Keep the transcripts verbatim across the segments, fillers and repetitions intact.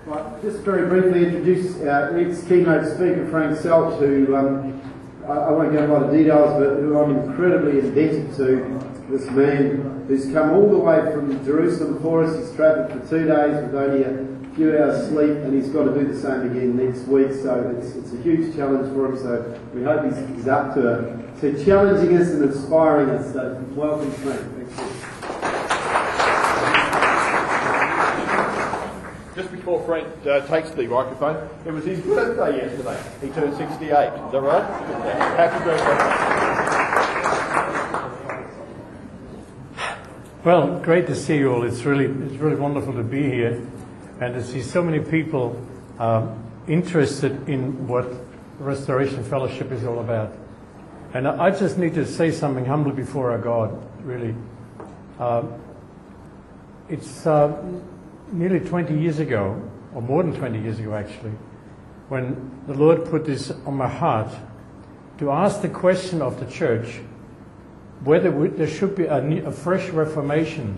Right, just very briefly introduce our next keynote speaker, Frank Selch, who um, I, I won't go into a lot of details, but who I'm incredibly indebted to. This man who's come all the way from Jerusalem for us. He's travelled for two days with only a few hours sleep, and he's got to do the same again next week. So it's, it's a huge challenge for him. So we hope he's, he's up to, to challenging us and inspiring us. So welcome, Frank. Thanks. Just before Frank uh, takes the microphone, it was his birthday yesterday. He turned sixty-eight. Is that right? Happy birthday. Well, great to see you all. It's really, it's really wonderful to be here and to see so many people um, interested in what Restoration Fellowship is all about. And I just need to say something humbly before our God, really. Uh, it's uh, nearly twenty years ago, or more than twenty years ago actually, when the Lord put this on my heart to ask the question of the church whether we, there should be a, a fresh reformation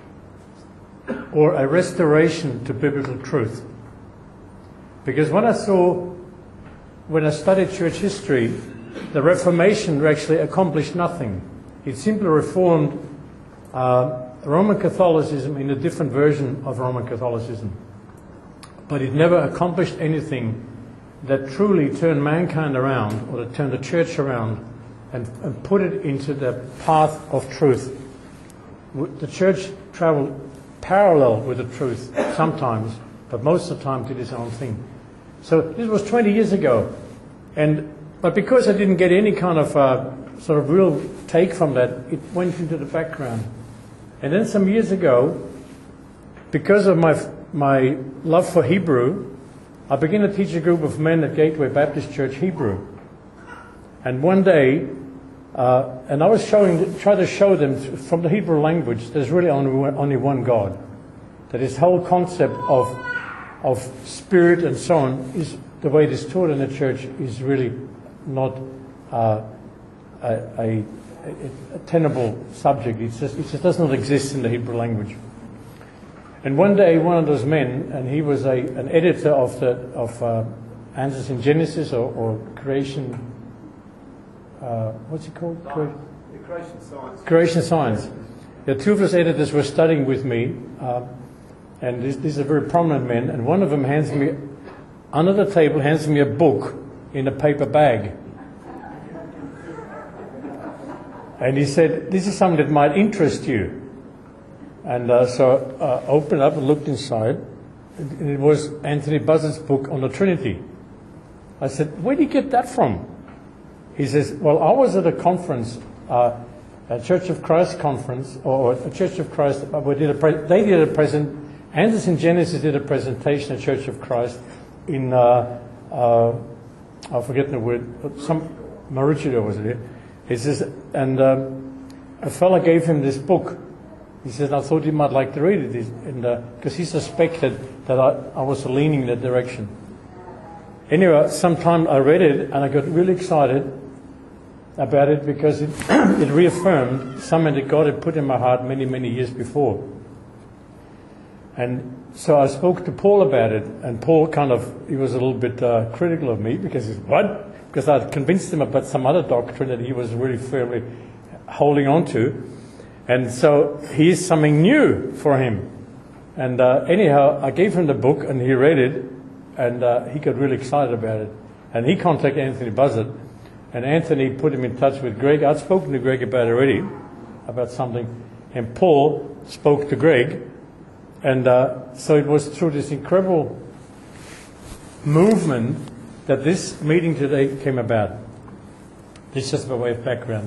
or a restoration to biblical truth. Because when I saw, when I studied church history, the Reformation actually accomplished nothing. It simply reformed uh, Roman Catholicism in a different version of Roman Catholicism. But it never accomplished anything that truly turned mankind around, or that turned the church around, and, and put it into the path of truth. The church traveled parallel with the truth sometimes, but most of the time did its own thing. So this was twenty years ago. And but because I didn't get any kind of uh, sort of real take from that, it went into the background. And then some years ago, because of my my love for Hebrew, I began to teach a group of men at Gateway Baptist Church Hebrew. And one day, uh, and I was showing, trying to show them from the Hebrew language, there's really only one, only one God. That this whole concept of of spirit and so on is the way it is taught in the church is really not uh, a, a, a tenable subject. It's just, it just does not exist in the Hebrew language. And one day, one of those men, and he was a, an editor of the of uh, Answers in Genesis or, or Creation. Uh, what's it called? Cre- Creation Science. Creation Science. The two of those editors were studying with me, uh, and these, these are very prominent men. And one of them hands me, under the table, hands me a book in a paper bag. And he said, "This is something that might interest you." And uh, so I uh, opened up and looked inside. And it was Anthony Buzzard's book on the Trinity. I said, "Where did you get that from?" He says, "Well, I was at a conference, uh, a Church of Christ conference, or a Church of Christ. We did a pre- they did a present. Answers in Genesis did a presentation at Church of Christ in uh, uh, I forget the word. Some Maroochydore was it? He says, and um, a fella gave him this book. He says, I thought you might like to read it, and because uh, he suspected that I, I was leaning in that direction. Anyway, sometime I read it and I got really excited about it because it, it reaffirmed something that God had put in my heart many, many years before. And so I spoke to Paul about it, and Paul kind of, he was a little bit uh, critical of me because he's, what? Because I'd convinced him about some other doctrine that he was really firmly holding on to. And so here's something new for him. And uh, anyhow, I gave him the book and he read it, and uh, he got really excited about it. And he contacted Anthony Buzzard, and Anthony put him in touch with Greg. I'd spoken to Greg about it already, about something, and Paul spoke to Greg. And uh, so it was through this incredible movement that this meeting today came about. This is just by way of background.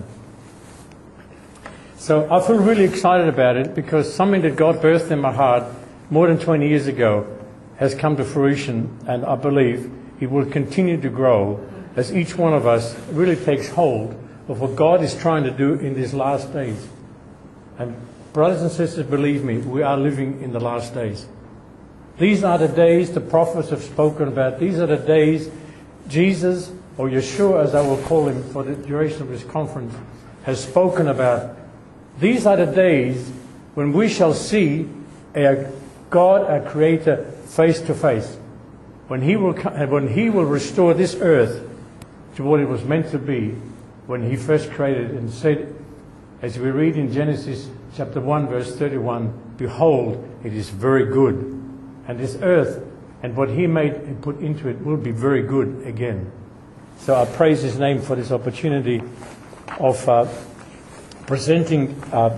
So I feel really excited about it because something that God birthed in my heart more than twenty years ago has come to fruition, and I believe it will continue to grow as each one of us really takes hold of what God is trying to do in these last days. And brothers and sisters, believe me, we are living in the last days. These are the days the prophets have spoken about. These are the days Jesus, or Yeshua as I will call him for the duration of this conference, has spoken about. These are the days when we shall see a God, our Creator, face to face. When He will, when He will restore this earth to what it was meant to be, when He first created it and said, as we read in Genesis chapter one, verse thirty-one, "Behold, it is very good." And this earth and what He made and put into it will be very good again. So I praise His name for this opportunity of uh, presenting uh,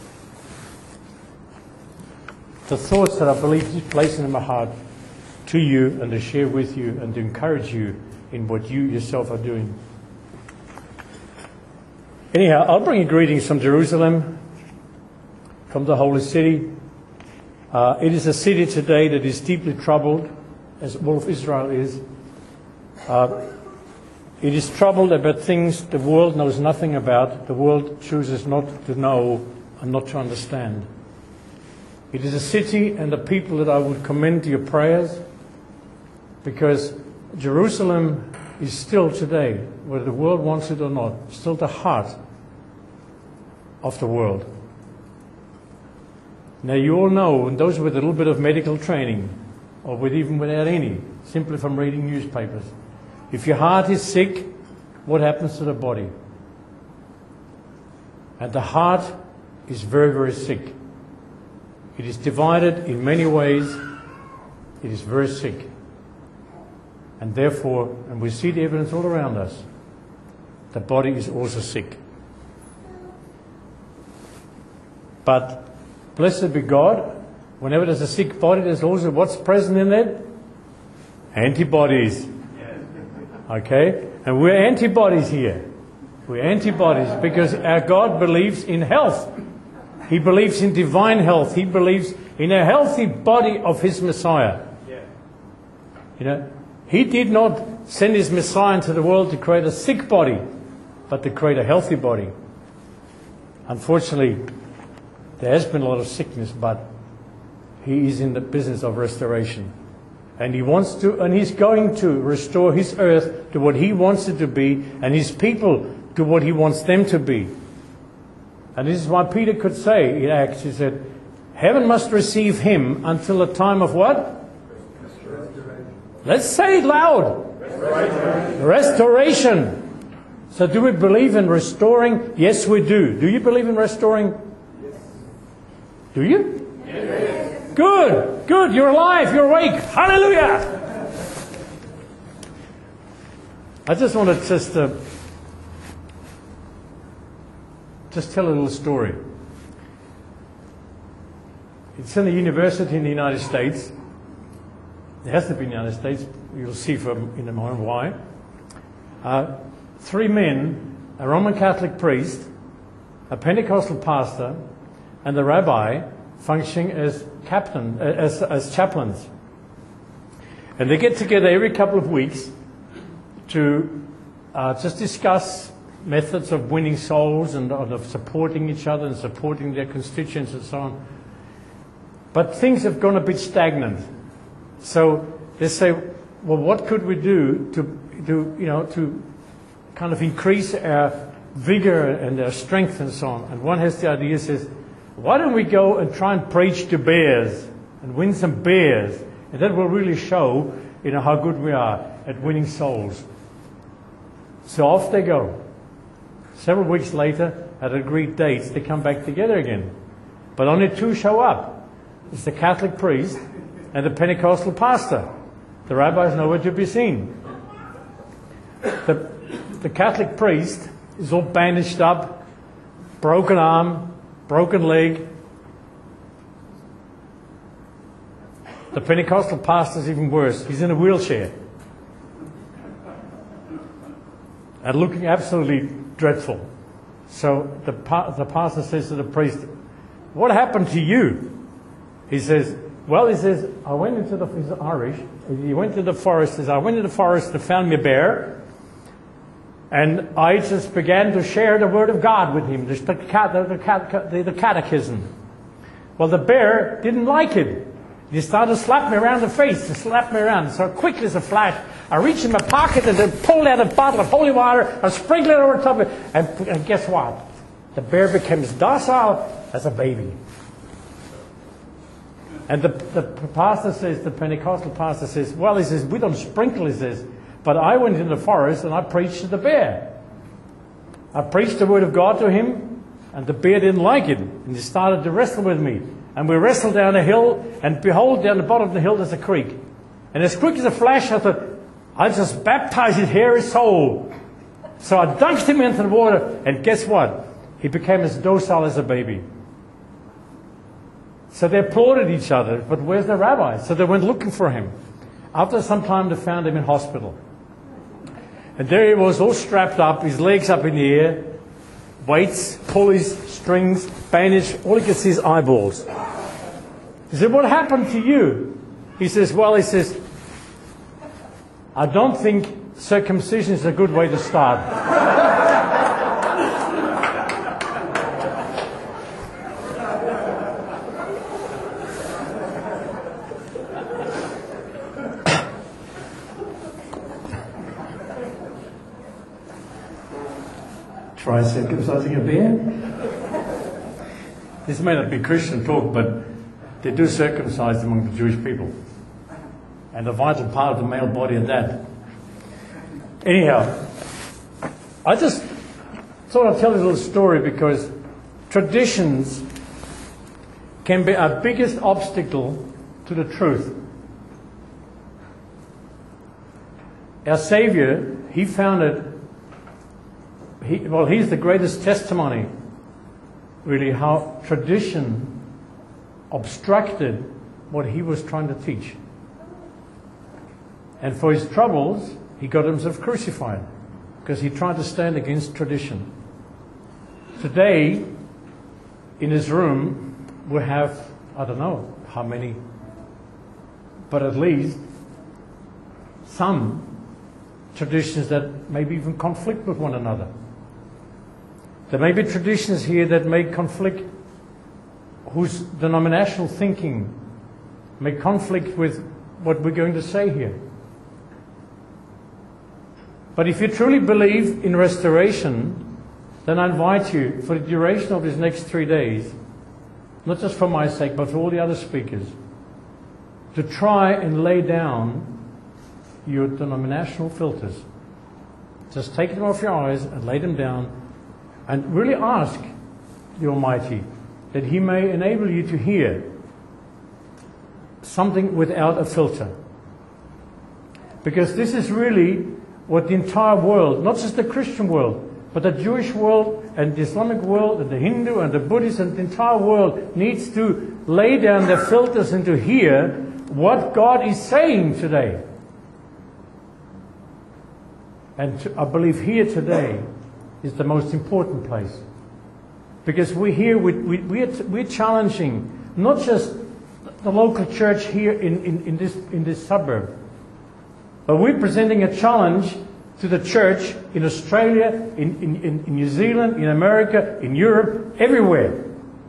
the thoughts that I believe He's placing in my heart to you, and to share with you and to encourage you in what you yourself are doing. Anyhow, I'll bring you greetings from Jerusalem, from the holy city. Uh, it is a city today that is deeply troubled, as all of Israel is. Uh, it is troubled about things the world knows nothing about, the world chooses not to know and not to understand. It is a city and a people that I would commend to your prayers, because Jerusalem is still today, whether the world wants it or not, still the heart of the world. Now you all know, and those with a little bit of medical training, or with even without any, simply from reading newspapers, if your heart is sick, what happens to the body? And the heart is very, very sick. It is divided in many ways. It is very sick. And therefore, and we see the evidence all around us, the body is also sick. But blessed be God, whenever there's a sick body, there's also what's present in it? Antibodies. Okay? And we're antibodies here. We're antibodies because our God believes in health. He believes in divine health. He believes in a healthy body of His Messiah. You know, He did not send His Messiah into the world to create a sick body, but to create a healthy body. Unfortunately, there has been a lot of sickness, but He is in the business of restoration. And He wants to, and He's going to restore His earth to what He wants it to be, and His people to what He wants them to be. And this is why Peter could say in Acts, he said, heaven must receive Him until the time of what? Let's say it loud. Restoration. Restoration. So do we believe in restoring? Yes, we do. Do you believe in restoring? Yes. Do you? Yes. Good. Good. You're alive. You're awake. Hallelujah. I just want to just, uh, just tell a little story. It's in a university in the United States. It has to be in the United States. You'll see from in a moment why. Uh, three men, a Roman Catholic priest, a Pentecostal pastor, and the rabbi functioning as captain, as, as chaplains. And they get together every couple of weeks to uh, just discuss methods of winning souls and of supporting each other and supporting their constituents and so on. But things have gone a bit stagnant. So they say, well, what could we do to, to, you know, to kind of increase our vigor and our strength and so on? And one has the idea, says, why don't we go and try and preach to bears and win some bears? And that will really show, you know, how good we are at winning souls. So off they go. Several weeks later, at agreed dates, they come back together again. But only two show up. It's the Catholic priest and the Pentecostal pastor. The rabbi is nowhere to be seen. The, the Catholic priest is all bandaged up, broken arm, broken leg. The Pentecostal pastor is even worse. He's in a wheelchair. And looking absolutely dreadful. So the, the pastor says to the priest, what happened to you? He says, well, he says, I went into the, he's Irish, he went to the forest, he says, I went to the forest and found me a bear, and I just began to share the word of God with him, the, the, the, the, the catechism. Well, the bear didn't like it. He started to slap me around the face, to slap me around. So quick as a flash, I reached in my pocket and then pulled out a bottle of holy water and sprinkled it over top of it. And, and guess what? The bear became as docile as a baby. And the, the pastor says, the Pentecostal pastor says, well, he says, we don't sprinkle, he says, but I went into the forest and I preached to the bear. I preached the word of God to him, and the bear didn't like it, and he started to wrestle with me. And we wrestled down a hill, and behold, down the bottom of the hill there's a creek. And as quick as a flash, I thought, I'll just baptize his hairy soul. So I dunked him into the water, and guess what? He became as docile as a baby. So they applauded each other, but where's the rabbi? So they went looking for him. After some time, they found him in hospital. And there he was, all strapped up, his legs up in the air, weights, pulleys, strings, bandage, all he could see is eyeballs. He said, what happened to you? He says, well, he says, I don't think circumcision is a good way to start. Try circumcising a bear? This may not be Christian talk, but they do circumcise among the Jewish people. And a vital part of the male body at that. Anyhow, I just thought I'd tell you a little story because traditions can be our biggest obstacle to the truth. Our Savior, He found it, he, well, He's the greatest testimony, really, how tradition obstructed what He was trying to teach. And for His troubles, He got Himself crucified because He tried to stand against tradition. Today, in this room, we have, I don't know how many, but at least some traditions that maybe even conflict with one another. There may be traditions here that may conflict, whose denominational thinking may conflict with what we're going to say here. But if you truly believe in restoration, then I invite you, for the duration of these next three days, not just for my sake, but for all the other speakers, to try and lay down your denominational filters. Just take them off your eyes and lay them down and really ask the Almighty that He may enable you to hear something without a filter. Because this is really what the entire world, not just the Christian world, but the Jewish world and the Islamic world and the Hindu and the Buddhist and the entire world needs to lay down their filters and to hear what God is saying today. And to, I believe here today is the most important place. Because we're here, we, we, we're, we're challenging not just the local church here in, in, in, this, in this suburb, but we're presenting a challenge to the church in Australia, in, in, in New Zealand, in America, in Europe, everywhere.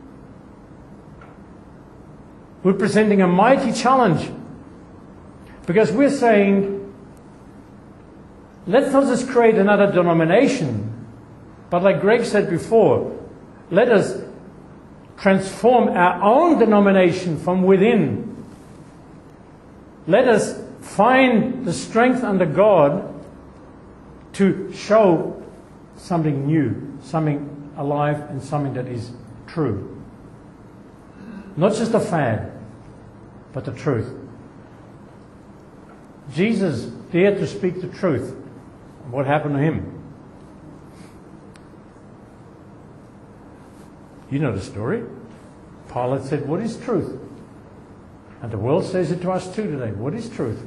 We're presenting a mighty challenge. Because we're saying, let's not just create another denomination, but like Greg said before, let us transform our own denomination from within. Let us find the strength under God to show something new, something alive, and something that is true. Not just a fad, but the truth. Jesus dared to speak the truth. What happened to Him? You know the story. Pilate said, what is truth? And the world says it to us too today. What is truth?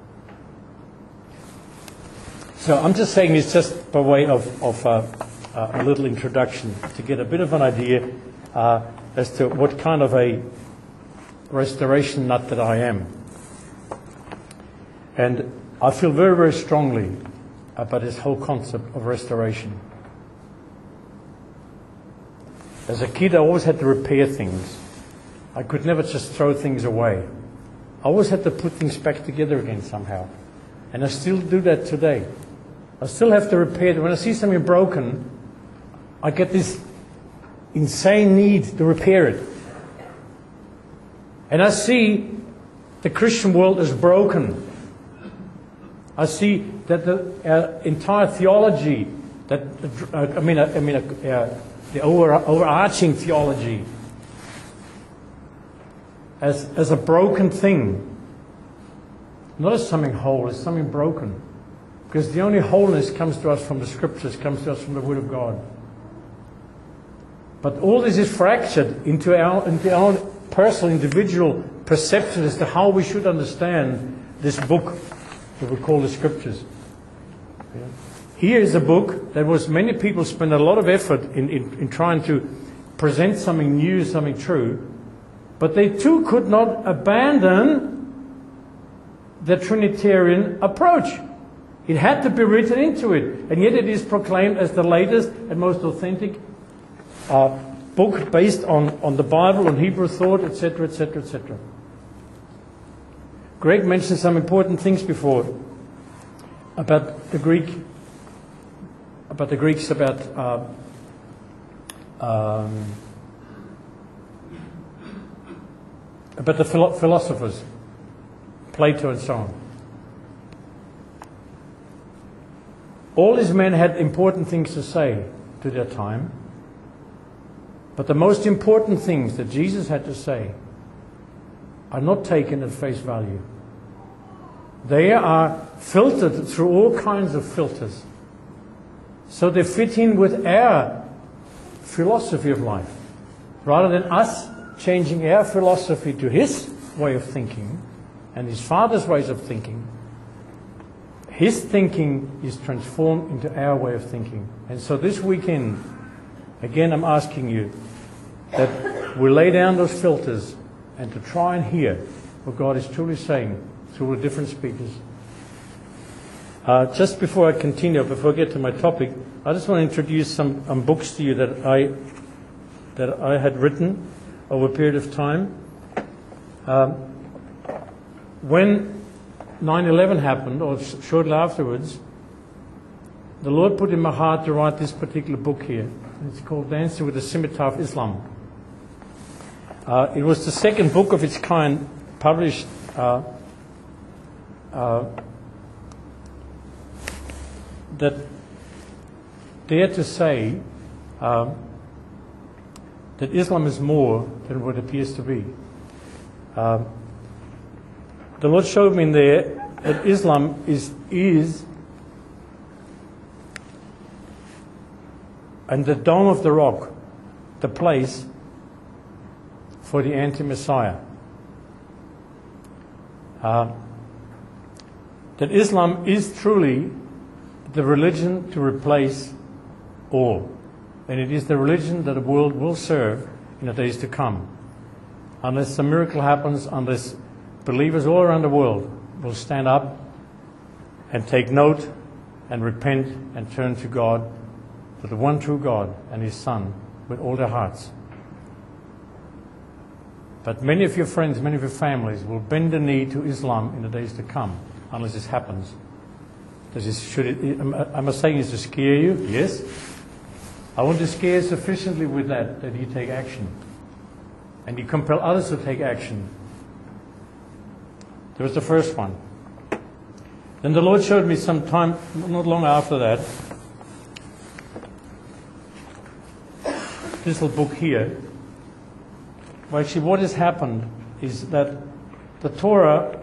So I'm just saying this just by way of, of uh, uh, a little introduction to get a bit of an idea uh, as to what kind of a restoration nut that I am. And I feel very, very strongly about this whole concept of restoration. As a kid, I always had to repair things. I could never just throw things away. I always had to put things back together again somehow. And I still do that today. I still have to repair it. When I see something broken, I get this insane need to repair it. And I see the Christian world is broken. I see that the uh, entire theology, that uh, I mean, uh, I mean, uh, the over, overarching theology, as as a broken thing, not as something whole, as something broken, because the only wholeness comes to us from the Scriptures, comes to us from the Word of God. But all this is fractured into our into our own personal, individual perception as to how we should understand this book that we call the Scriptures. Yeah. Here is a book that was many people spent a lot of effort in, in, in trying to present something new, something true, but they too could not abandon the Trinitarian approach. It had to be written into it, and yet it is proclaimed as the latest and most authentic uh, book based on, on the Bible, on Hebrew thought, et cetera, et cetera, et cetera. Greg mentioned some important things before about the Greek, about the Greeks, about uh, um, about the philo- philosophers, Plato and so on. All these men had important things to say to their time, but the most important things that Jesus had to say are not taken at face value. They are filtered through all kinds of filters, so they fit in with our philosophy of life. Rather than us changing our philosophy to his way of thinking and his Father's ways of thinking, his thinking is transformed into our way of thinking. And so this weekend, again, I'm asking you that we lay down those filters and to try and hear what God is truly saying through the different speakers. Uh, just before I continue, before I get to my topic, I just want to introduce some um, books to you that I that I had written over a period of time. Um, when nine eleven happened, or sh- shortly afterwards, the Lord put in my heart to write this particular book here. It's called Dancing with the Scimitar of Islam. Uh, it was the second book of its kind published uh, uh, that dared to say uh, that Islam is more than what it appears to be. Uh, the Lord showed me in there that Islam is is and the Dome of the Rock, the place for the anti-Messiah. Uh, that Islam is truly the religion to replace all. And it is the religion that the world will serve in the days to come. Unless a miracle happens, unless believers all around the world will stand up and take note and repent and turn to God, to the one true God and His Son, with all their hearts. But many of your friends, many of your families will bend the knee to Islam in the days to come, unless this happens. Does this, should it, am, am I saying this to scare you? Yes. I want to scare sufficiently with that, that you take action. And you compel others to take action. There was the first one. Then the Lord showed me some time, not long after that, this little book here. Well, actually, what has happened is that the Torah,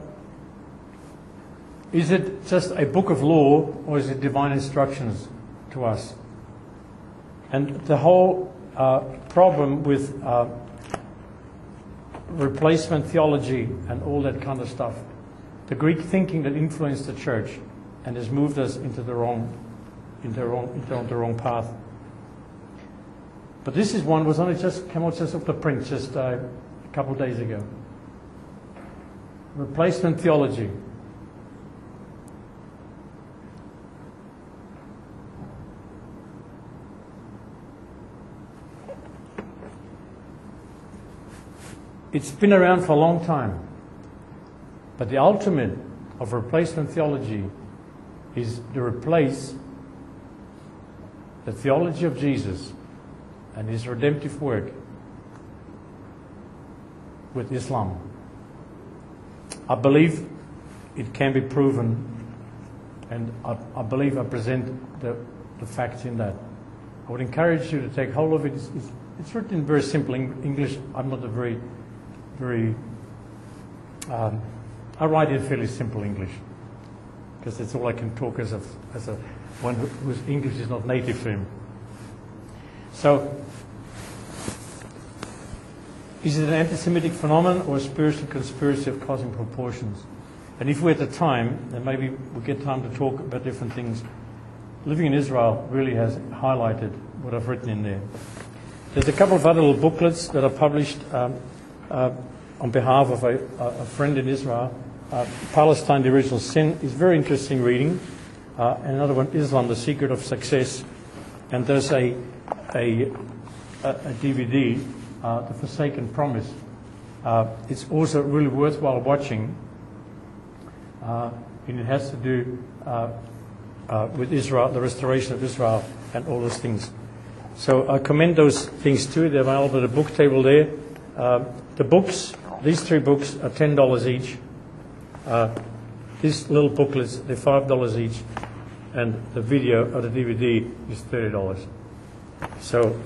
is it just a book of law, or is it divine instructions to us? And the whole uh, problem with uh, replacement theology and all that kind of stuff, the Greek thinking that influenced the church and has moved us into the wrong, into the wrong, into the wrong path. But this is one was only just came out just off the print just uh, a couple of days ago. Replacement theology. It's been around for a long time. But the ultimate of replacement theology is to replace the theology of Jesus and His redemptive work with Islam. I believe it can be proven, and I, I believe I present the, the facts in that. I would encourage you to take hold of it. It's, it's, it's written in very simple English. I'm not a very, very, um, I write in fairly simple English, because that's all I can talk as a, as a one who, whose English is not native to him. So, is it an anti-Semitic phenomenon or a spiritual conspiracy of cosmic proportions? And if we're at the time, then maybe we'll get time to talk about different things. Living in Israel really has highlighted what I've written in there. There's a couple of other little booklets that are published um, uh, on behalf of a, a friend in Israel. Uh, Palestine, the Original Sin, is very interesting reading. Uh, and another one, Islam, the Secret of Success. And there's a, a, a, a D V D, uh, The Forsaken Promise. Uh, it's also really worthwhile watching. Uh, and it has to do uh, uh, with Israel, the restoration of Israel, and all those things. So I commend those things too. They're available at the book table there. Uh, the books, these three books, are ten dollars each. Uh, these little booklets, they're five dollars each. And the video or the D V D is thirty dollars. So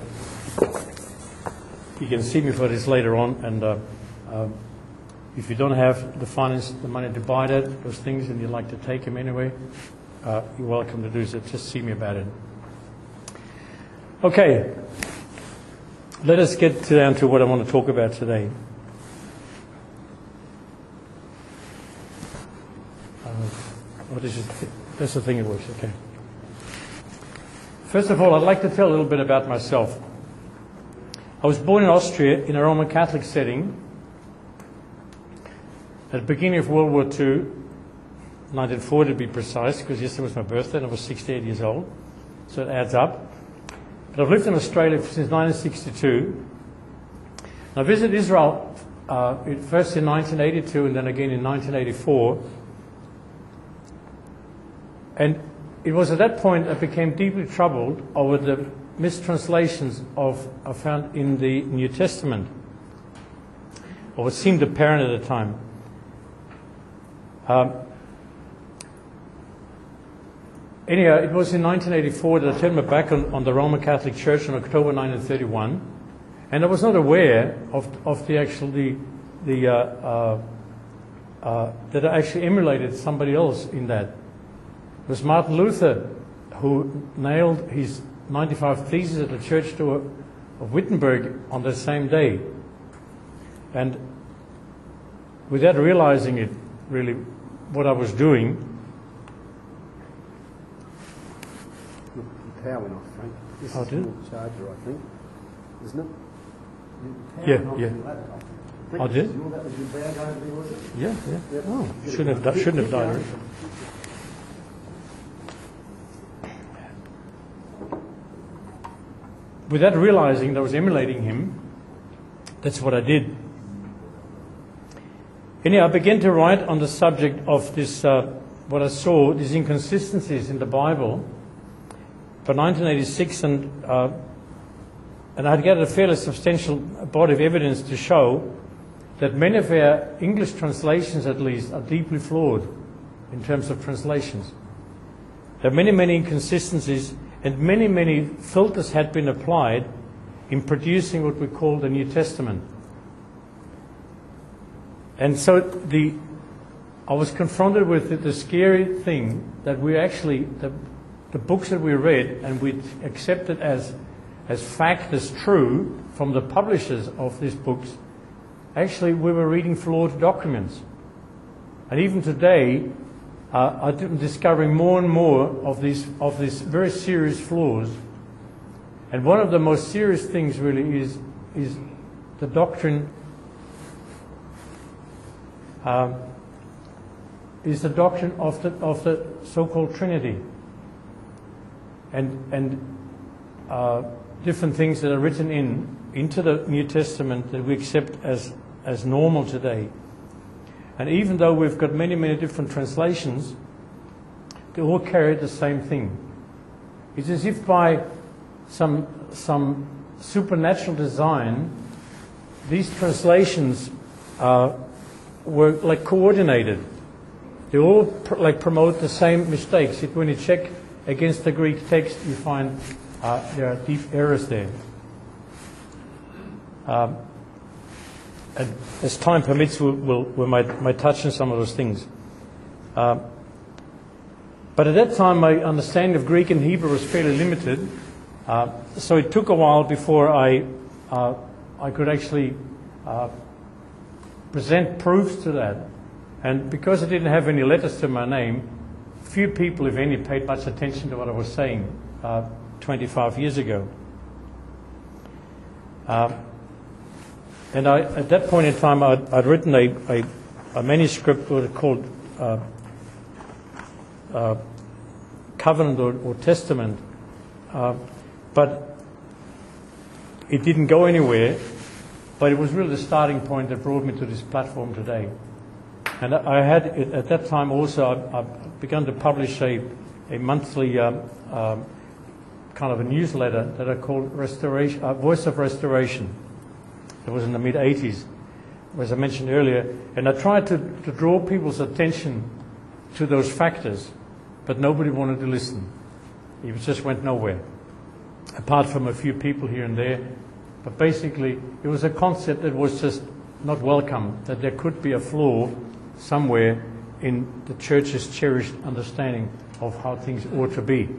you can see me for this later on. And uh, uh, if you don't have the finance, the money to buy that, those things, and you'd like to take them anyway, uh, you're welcome to do so. Just see me about it. Okay. Let us get down to what I want to talk about today. Uh, what is it? That's the thing it works, okay. First of all, I'd like to tell a little bit about myself. I was born in Austria in a Roman Catholic setting at the beginning of World War Two, nineteen forty to be precise, because yesterday was my birthday and I was sixty-eight years old, so it adds up. But I've lived in Australia since nineteen sixty-two. I visited Israel uh, first in nineteen eighty-two and then again in nineteen eighty-four. And it was at that point I became deeply troubled over the mistranslations of I found in the New Testament, or what seemed apparent at the time. Um, anyhow, it was in nineteen eighty-four that I turned my back on, on the Roman Catholic Church on October nineteen thirty-one, and I was not aware of of the actual the the uh, uh, uh, that I actually emulated somebody else in that. It was Martin Luther who nailed his ninety-five Theses at the church door of Wittenberg on the same day. And without realizing it, really, what I was doing. Look, the power went off, Frank. This Oh, is did the it? charger, I think. Isn't it? The power Yeah, went off yeah. your laptop. I think Oh, did it? your- That was your bag over there, was it? Yeah, yeah. Yep. Oh, Get shouldn't it have going. di- shouldn't have Keep died. going. Without realizing that I was emulating him, that's what I did. Anyhow, I began to write on the subject of this, uh, what I saw, these inconsistencies in the Bible for nineteen eighty-six, and uh, and I had gathered a fairly substantial body of evidence to show that many of our English translations, at least, are deeply flawed in terms of translations. There are many, many inconsistencies, and many, many filters had been applied in producing what we call the New Testament. And so the, I was confronted with the, the scary thing that we actually, the, the books that we read and we accepted as, as fact, as true from the publishers of these books, actually we were reading flawed documents. And even today, uh, I'm discovering more and more of these, of these very serious flaws. And one of the most serious things really is, is the doctrine Um, is the doctrine of the of the so-called Trinity, and and uh, different things that are written in into the New Testament that we accept as as normal today. And even though we've got many many different translations, they all carry the same thing. It's as if by some some supernatural design, these translations uh, were like coordinated. They all pr- like promote the same mistakes. It, when you check against the Greek text, you find uh, there are deep errors there. Um, and as time permits, we'll, we'll, we might, might touch on some of those things. Um, but at that time, my understanding of Greek and Hebrew was fairly limited. Uh, so it took a while before I uh, I could actually uh, present proofs to that. And because I didn't have any letters to my name, few people, if any, paid much attention to what I was saying uh, twenty-five years ago. Uh, and I, at that point in time, I'd, I'd written a, a, a manuscript called uh, uh, Covenant or, or Testament, uh, but it didn't go anywhere. But it was really the starting point that brought me to this platform today. And I had, at that time also, I, I began to publish a, a monthly um, um, kind of a newsletter that I called Restoration, uh, Voice of Restoration. It was in the mid eighties, as I mentioned earlier. And I tried to, to draw people's attention to those factors, but nobody wanted to listen. It just went nowhere, apart from a few people here and there. But basically, it was a concept that was just not welcome, that there could be a flaw somewhere in the church's cherished understanding of how things ought to be.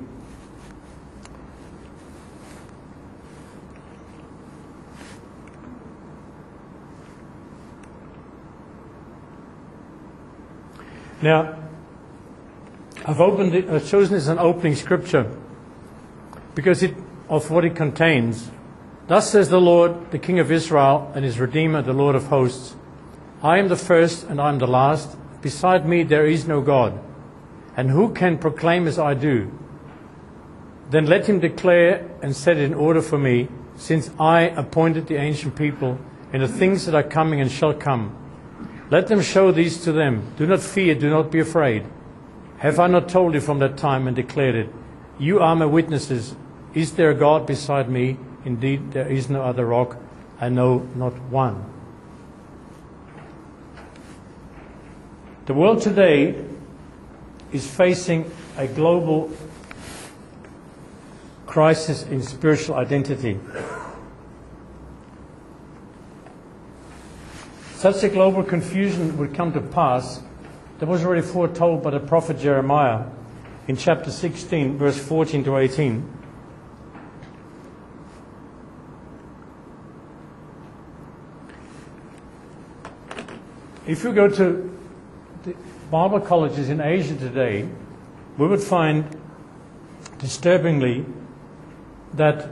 Now, I've opened it, I've chosen this as an opening scripture because it, of what it contains. Thus says the Lord, the King of Israel, and his Redeemer, the Lord of hosts, I am the first and I am the last. Beside me there is no God. And who can proclaim as I do? Then let him declare and set it in order for me, since I appointed the ancient people in the things that are coming and shall come. Let them show these to them. Do not fear, do not be afraid. Have I not told you from that time and declared it? You are my witnesses. Is there a God beside me? Indeed, there is no other rock. I know not one. The world today is facing a global crisis in spiritual identity. Such a global confusion would come to pass that was already foretold by the prophet Jeremiah in chapter sixteen, verse fourteen to eighteen. If you go to the Bible colleges in Asia today, we would find, disturbingly, that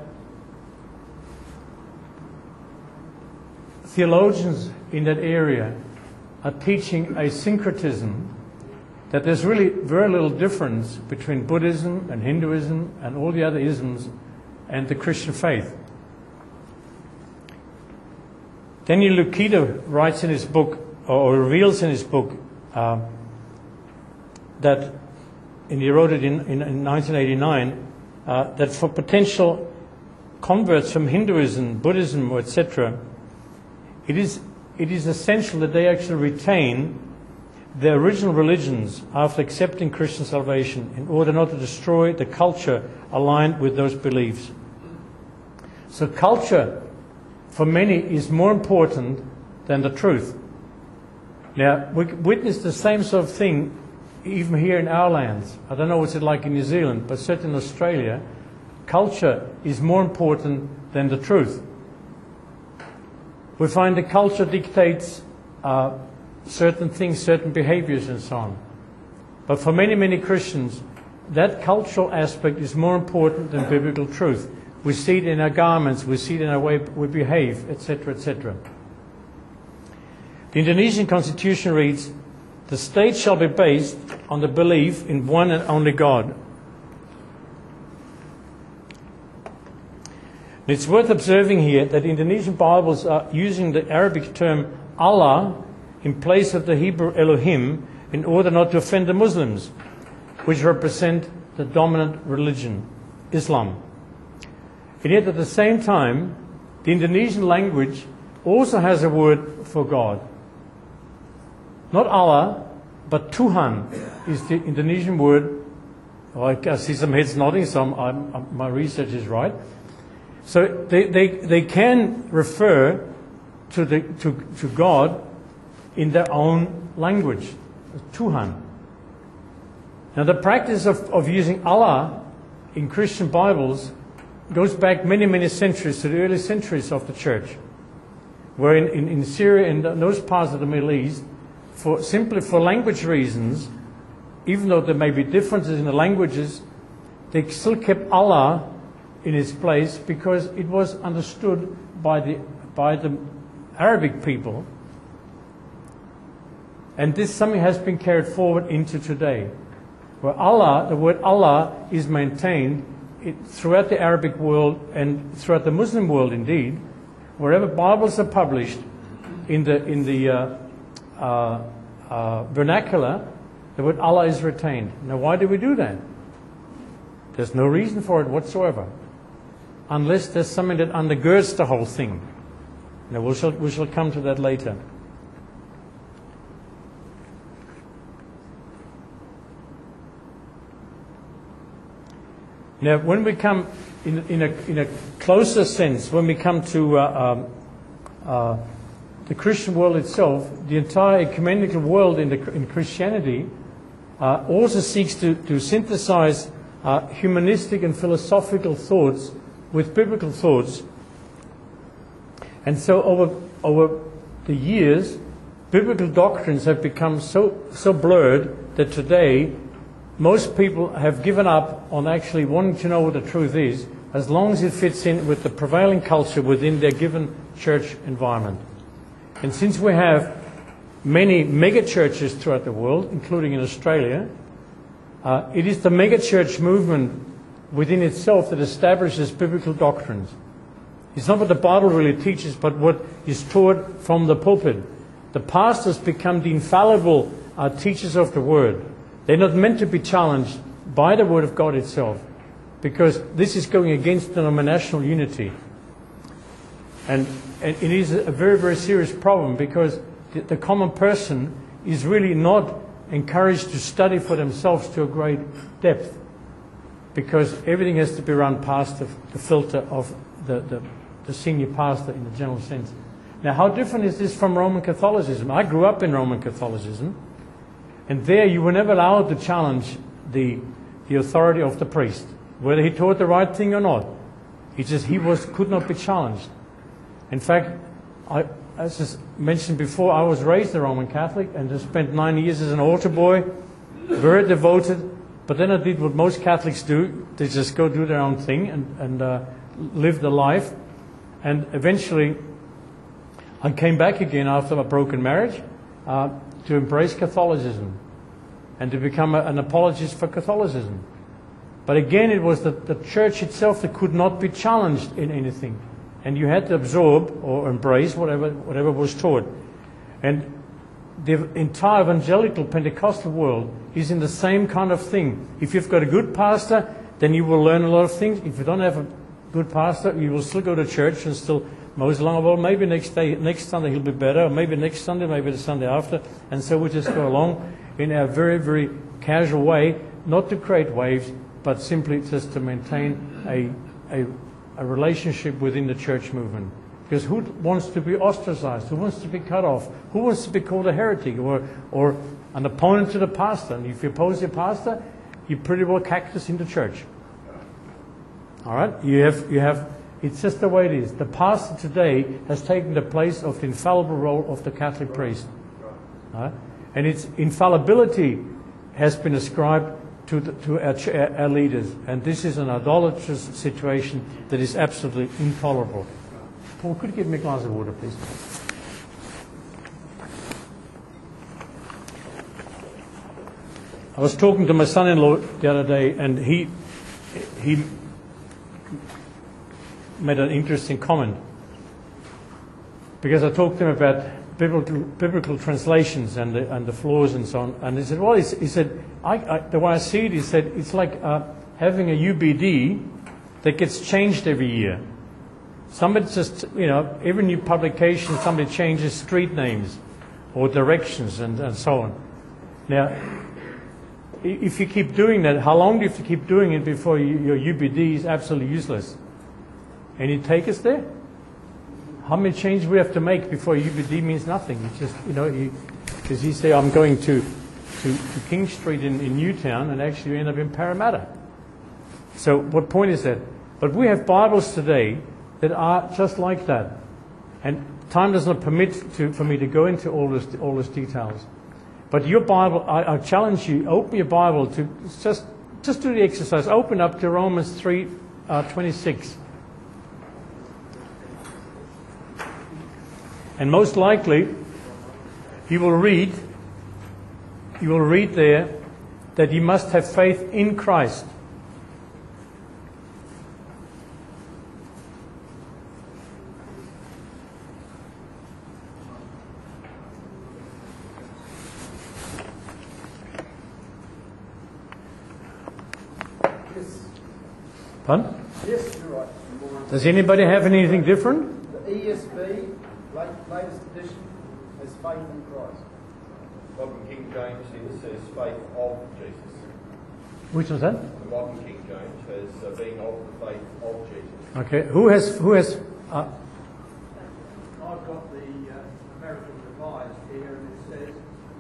theologians in that area are teaching a syncretism, that there's really very little difference between Buddhism and Hinduism and all the other isms and the Christian faith. Daniel Lukita writes in his book, or reveals in his book, uh, that, and he wrote it in, in, in nineteen eighty-nine, uh, that for potential converts from Hinduism, Buddhism, et cetera, it is it is essential that they actually retain their original religions after accepting Christian salvation, in order not to destroy the culture aligned with those beliefs. So culture, for many, is more important than the truth. Now, we witness the same sort of thing even here in our lands. I don't know what's it like in New Zealand, but certainly in Australia, culture is more important than the truth. We find the culture dictates uh, certain things, certain behaviors and so on. But for many, many Christians, that cultural aspect is more important than biblical truth. We see it in our garments, we see it in our way we behave, et cetera, et cetera. The Indonesian constitution reads, the state shall be based on the belief in one and only God. It's worth observing here that Indonesian Bibles are using the Arabic term Allah in place of the Hebrew Elohim in order not to offend the Muslims, which represent the dominant religion, Islam. And yet at the same time, the Indonesian language also has a word for God. not Allah, but Tuhan is the Indonesian word. Oh, I see some heads nodding, so I'm, I'm, my research is right. So they, they, they can refer to, the, to, to God in their own language, Tuhan. Now the practice of, of using Allah in Christian Bibles goes back many, many centuries to the early centuries of the church, where in, in, in Syria and those parts of the Middle East, for simply for language reasons, even though there may be differences in the languages, they still kept Allah in its place because it was understood by the by the Arabic people, and this something has been carried forward into today, where Allah, the word Allah, is maintained it, throughout the Arabic world and throughout the Muslim world, indeed, wherever Bibles are published in the in the uh, uh, uh, vernacular, the word Allah is retained. Now, why do we do that? There's no reason for it whatsoever, unless there's something that undergirds the whole thing. Now, we shall, we shall come to that later. Now, when we come in, in, a, in a closer sense, when we come to uh, um, uh, the Christian world itself, the entire ecumenical world in, the, in Christianity uh, also seeks to, to synthesize uh, humanistic and philosophical thoughts with biblical thoughts. And so over, over the years, biblical doctrines have become so, so blurred that today most people have given up on actually wanting to know what the truth is, as long as it fits in with the prevailing culture within their given church environment. And since we have many mega-churches throughout the world, including in Australia, uh, it is the mega-church movement within itself that establishes biblical doctrines. It's not what the Bible really teaches, but what is taught from the pulpit. The pastors become the infallible uh, teachers of the Word. They're not meant to be challenged by the Word of God itself, because this is going against denominational unity. And, and it is a very, very serious problem, because the, the common person is really not encouraged to study for themselves to a great depth, because everything has to be run past the, the filter of the, the, the senior pastor in the general sense. Now, how different is this from Roman Catholicism? I grew up in Roman Catholicism, and there you were never allowed to challenge the, the authority of the priest, whether he taught the right thing or not. He just he was could not be challenged. In fact, I, as I mentioned before, I was raised a Roman Catholic and just spent nine years as an altar boy, very devoted. But then I did what most Catholics do: they just go do their own thing and, and uh, live the life. And eventually, I came back again after a broken marriage uh, to embrace Catholicism and to become a, an apologist for Catholicism. But again, it was the, the church itself that could not be challenged in anything. And you had to absorb or embrace whatever, whatever was taught. And the entire evangelical Pentecostal world is in the same kind of thing. If you've got a good pastor, then you will learn a lot of things. If you don't have a good pastor, you will still go to church and still mose along. Well, maybe next day, next Sunday he'll be better, or maybe next Sunday, maybe the Sunday after. And so we just go along in a very, very casual way, not to create waves, but simply just to maintain a, a, a relationship within the church movement. Because who wants to be ostracized? Who wants to be cut off? Who wants to be called a heretic or, or an opponent to the pastor? And if you oppose your pastor, you pretty well cactus into church. All right? You have, you have, it's just the way it is. The pastor today has taken the place of the infallible role of the Catholic priest. All right? And its infallibility has been ascribed to, the, to our, our leaders. And this is an idolatrous situation that is absolutely intolerable. Paul, could you give me a glass of water, please? I was talking to my son-in-law the other day, and he he made an interesting comment, because I talked to him about biblical, biblical translations and the, and the flaws and so on. And he said, well, he, he said, I, I, the way I see it, he said, it's like uh, having a U B D that gets changed every year. Somebody just, you know, every new publication, somebody changes street names, or directions and, and so on. Now, if you keep doing that, how long do you have to keep doing it before you, your U B D is absolutely useless? And you take us there? How many changes we have to make before U B D means nothing? You just, you know, because you, you say, I'm going to, to, to King Street in, in Newtown, and actually you end up in Parramatta. So what point is that? But we have Bibles today that are just like that. And time does not permit to, for me to go into all this, all those details. But your Bible, I, I challenge you, open your Bible to just, just do the exercise. Open up to Romans three twenty-six. And most likely, you will read, you will read there that you must have faith in Christ. Pardon? Yes, you're right. Does anybody have anything different? The E S V, late, latest edition, has faith in Christ. Modern King James here says faith of Jesus. Which was that? The modern King James has uh, being of the faith of Jesus. Okay. Who has? Who has? Uh, I've got the uh, American Revised here, and it says,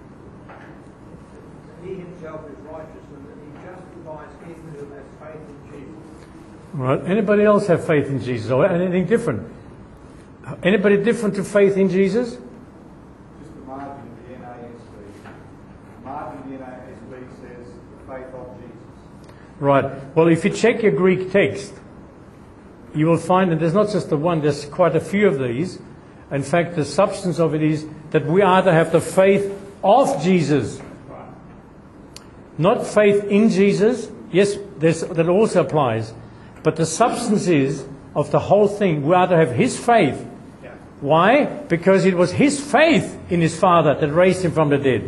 He himself is righteous, and that he justifies him who has faith in Jesus. right. Anybody else have faith in Jesus or anything different? Anybody different to faith in Jesus? Just the margin of the N A S B. Margin of the N A S B says faith of Jesus. Right. Well, if you check your Greek text, you will find that there's not just the one, there's quite a few of these. In fact, the substance of it is that we are to have the faith of Jesus. Not faith in Jesus. Yes, there's, that also applies. But the substance is of the whole thing. We are to have His faith. Why? Because it was His faith in His Father that raised Him from the dead.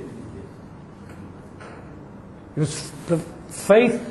It was the faith,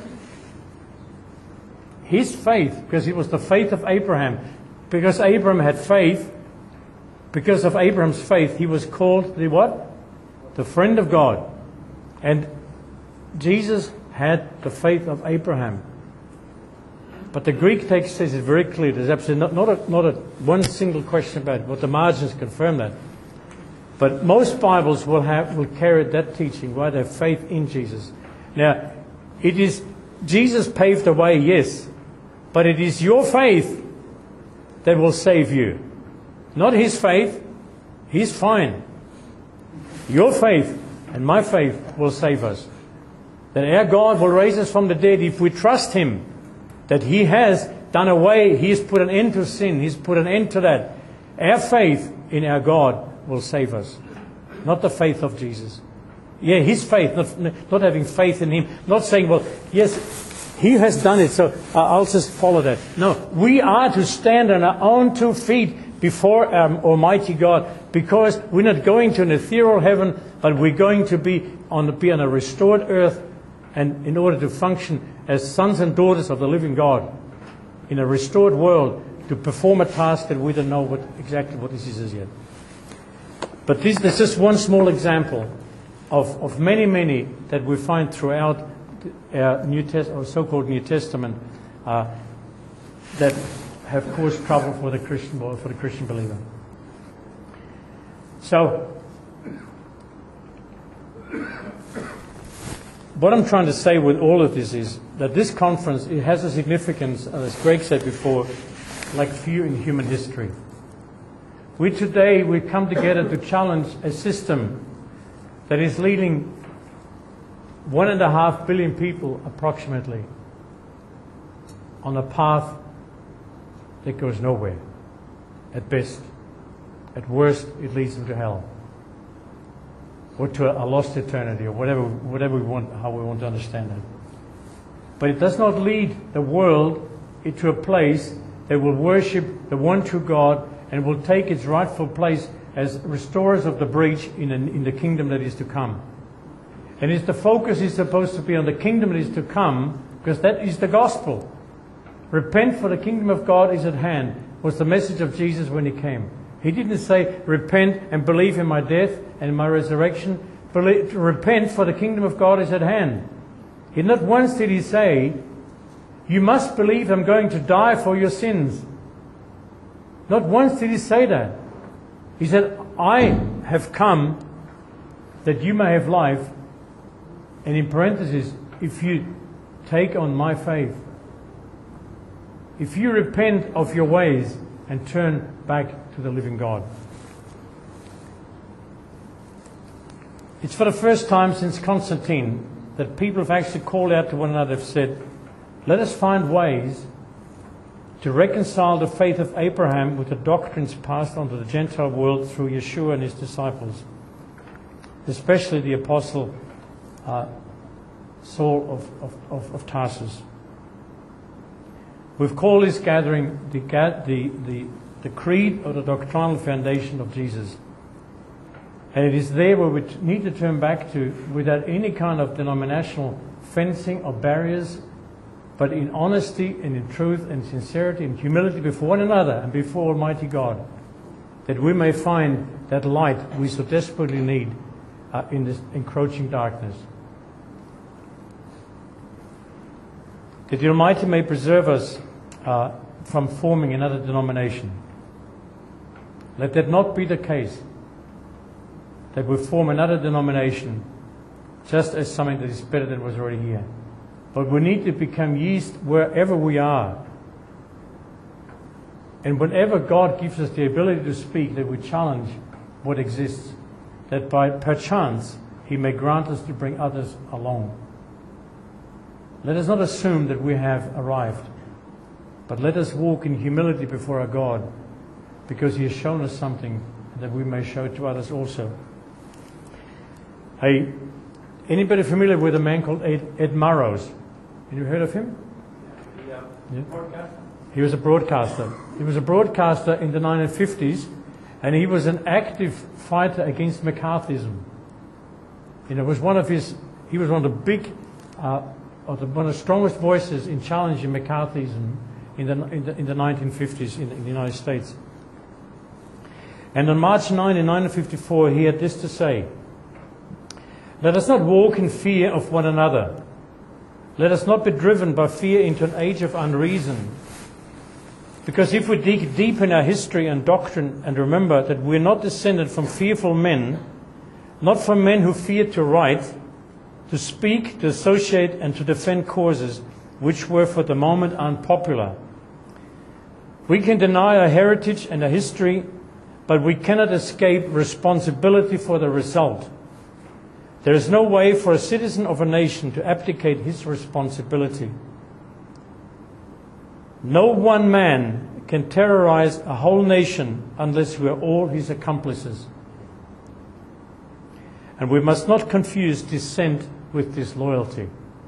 His faith, because it was the faith of Abraham. Because Abraham had faith, because of Abraham's faith, he was called the what? The friend of God. And Jesus had the faith of Abraham. But the Greek text says it very clear. There's absolutely not, not, a, not a one single question about it. But the margins confirm that. But most Bibles will have will carry that teaching, why they have faith in Jesus. Now, it is Jesus paved the way, yes, but it is your faith that will save you, not His faith. He's fine. Your faith and my faith will save us. That our God will raise us from the dead if we trust Him. That He has done away, He has put an end to sin, He's put an end to that. Our faith in our God will save us. Not the faith of Jesus. Yeah, His faith, not, not having faith in Him. Not saying, well, yes, He has done it, so I'll just follow that. No, we are to stand on our own two feet before our Almighty God, because we're not going to an ethereal heaven, but we're going to be on, be on a restored earth, and in order to function as sons and daughters of the living God in a restored world, to perform a task that we don't know what exactly what this is as yet. But this, this is just one small example of, of many, many that we find throughout our New Test or so-called New Testament uh, that have caused trouble for the Christian for the Christian believer. So, what I'm trying to say with all of this is that this conference, it has a significance, as Greg said before, like few in human history. We today, we come together to challenge a system that is leading one and a half billion people approximately on a path that goes nowhere. At best. At worst, it leads them to hell. Or to a lost eternity, or whatever, whatever we want, how we want to understand that. But it does not lead the world into a place that will worship the one true God and will take its rightful place as restorers of the breach in, an, in the kingdom that is to come. And it's the focus is supposed to be on the kingdom that is to come, because that is the gospel. Repent, for the kingdom of God is at hand, was the message of Jesus when He came. He didn't say, repent and believe in my death and in my resurrection. Believe, repent, for the kingdom of God is at hand. He not once did he say, you must believe I'm going to die for your sins. Not once did he say that. He said, I have come that you may have life, and in parentheses, if you take on my faith, if you repent of your ways and turn back to the living God. It's for the first time since Constantine that people have actually called out to one another and said, let us find ways to reconcile the faith of Abraham with the doctrines passed on to the Gentile world through Yeshua and his disciples, especially the apostle uh, Saul of, of, of, of Tarsus. We've called this gathering the, the, the, the creed or the doctrinal foundation of Jesus. And it is there where we need to turn back to without any kind of denominational fencing or barriers, but in honesty and in truth and sincerity and humility before one another and before Almighty God, that we may find that light we so desperately need uh, in this encroaching darkness. That the Almighty may preserve us uh, from forming another denomination. Let that not be the case, that we form another denomination just as something that is better than was already here. But we need to become yeast wherever we are. And whenever God gives us the ability to speak, that we challenge what exists, that by perchance He may grant us to bring others along. Let us not assume that we have arrived, but let us walk in humility before our God, because He has shown us something that we may show to others also. Hey, anybody familiar with a man called Ed, Ed Murrows? Have you heard of him? Yeah. Yeah. He was a broadcaster. He was a broadcaster in the nineteen fifties, and he was an active fighter against McCarthyism. You know, it was one of his. He was one of the big, uh, or the, one of the strongest voices in challenging McCarthyism in the in the, in the nineteen fifties in, in the United States. And on March ninth, nineteen fifty-four, he had this to say: "Let us not walk in fear of one another. Let us not be driven by fear into an age of unreason. Because if we dig deep in our history and doctrine and remember that we're not descended from fearful men, not from men who fear to write, to speak, to associate, and to defend causes which were for the moment unpopular. We can deny our heritage and our history, but we cannot escape responsibility for the result. There is no way for a citizen of a nation to abdicate his responsibility. No one man can terrorize a whole nation unless we are all his accomplices. And we must not confuse dissent with disloyalty."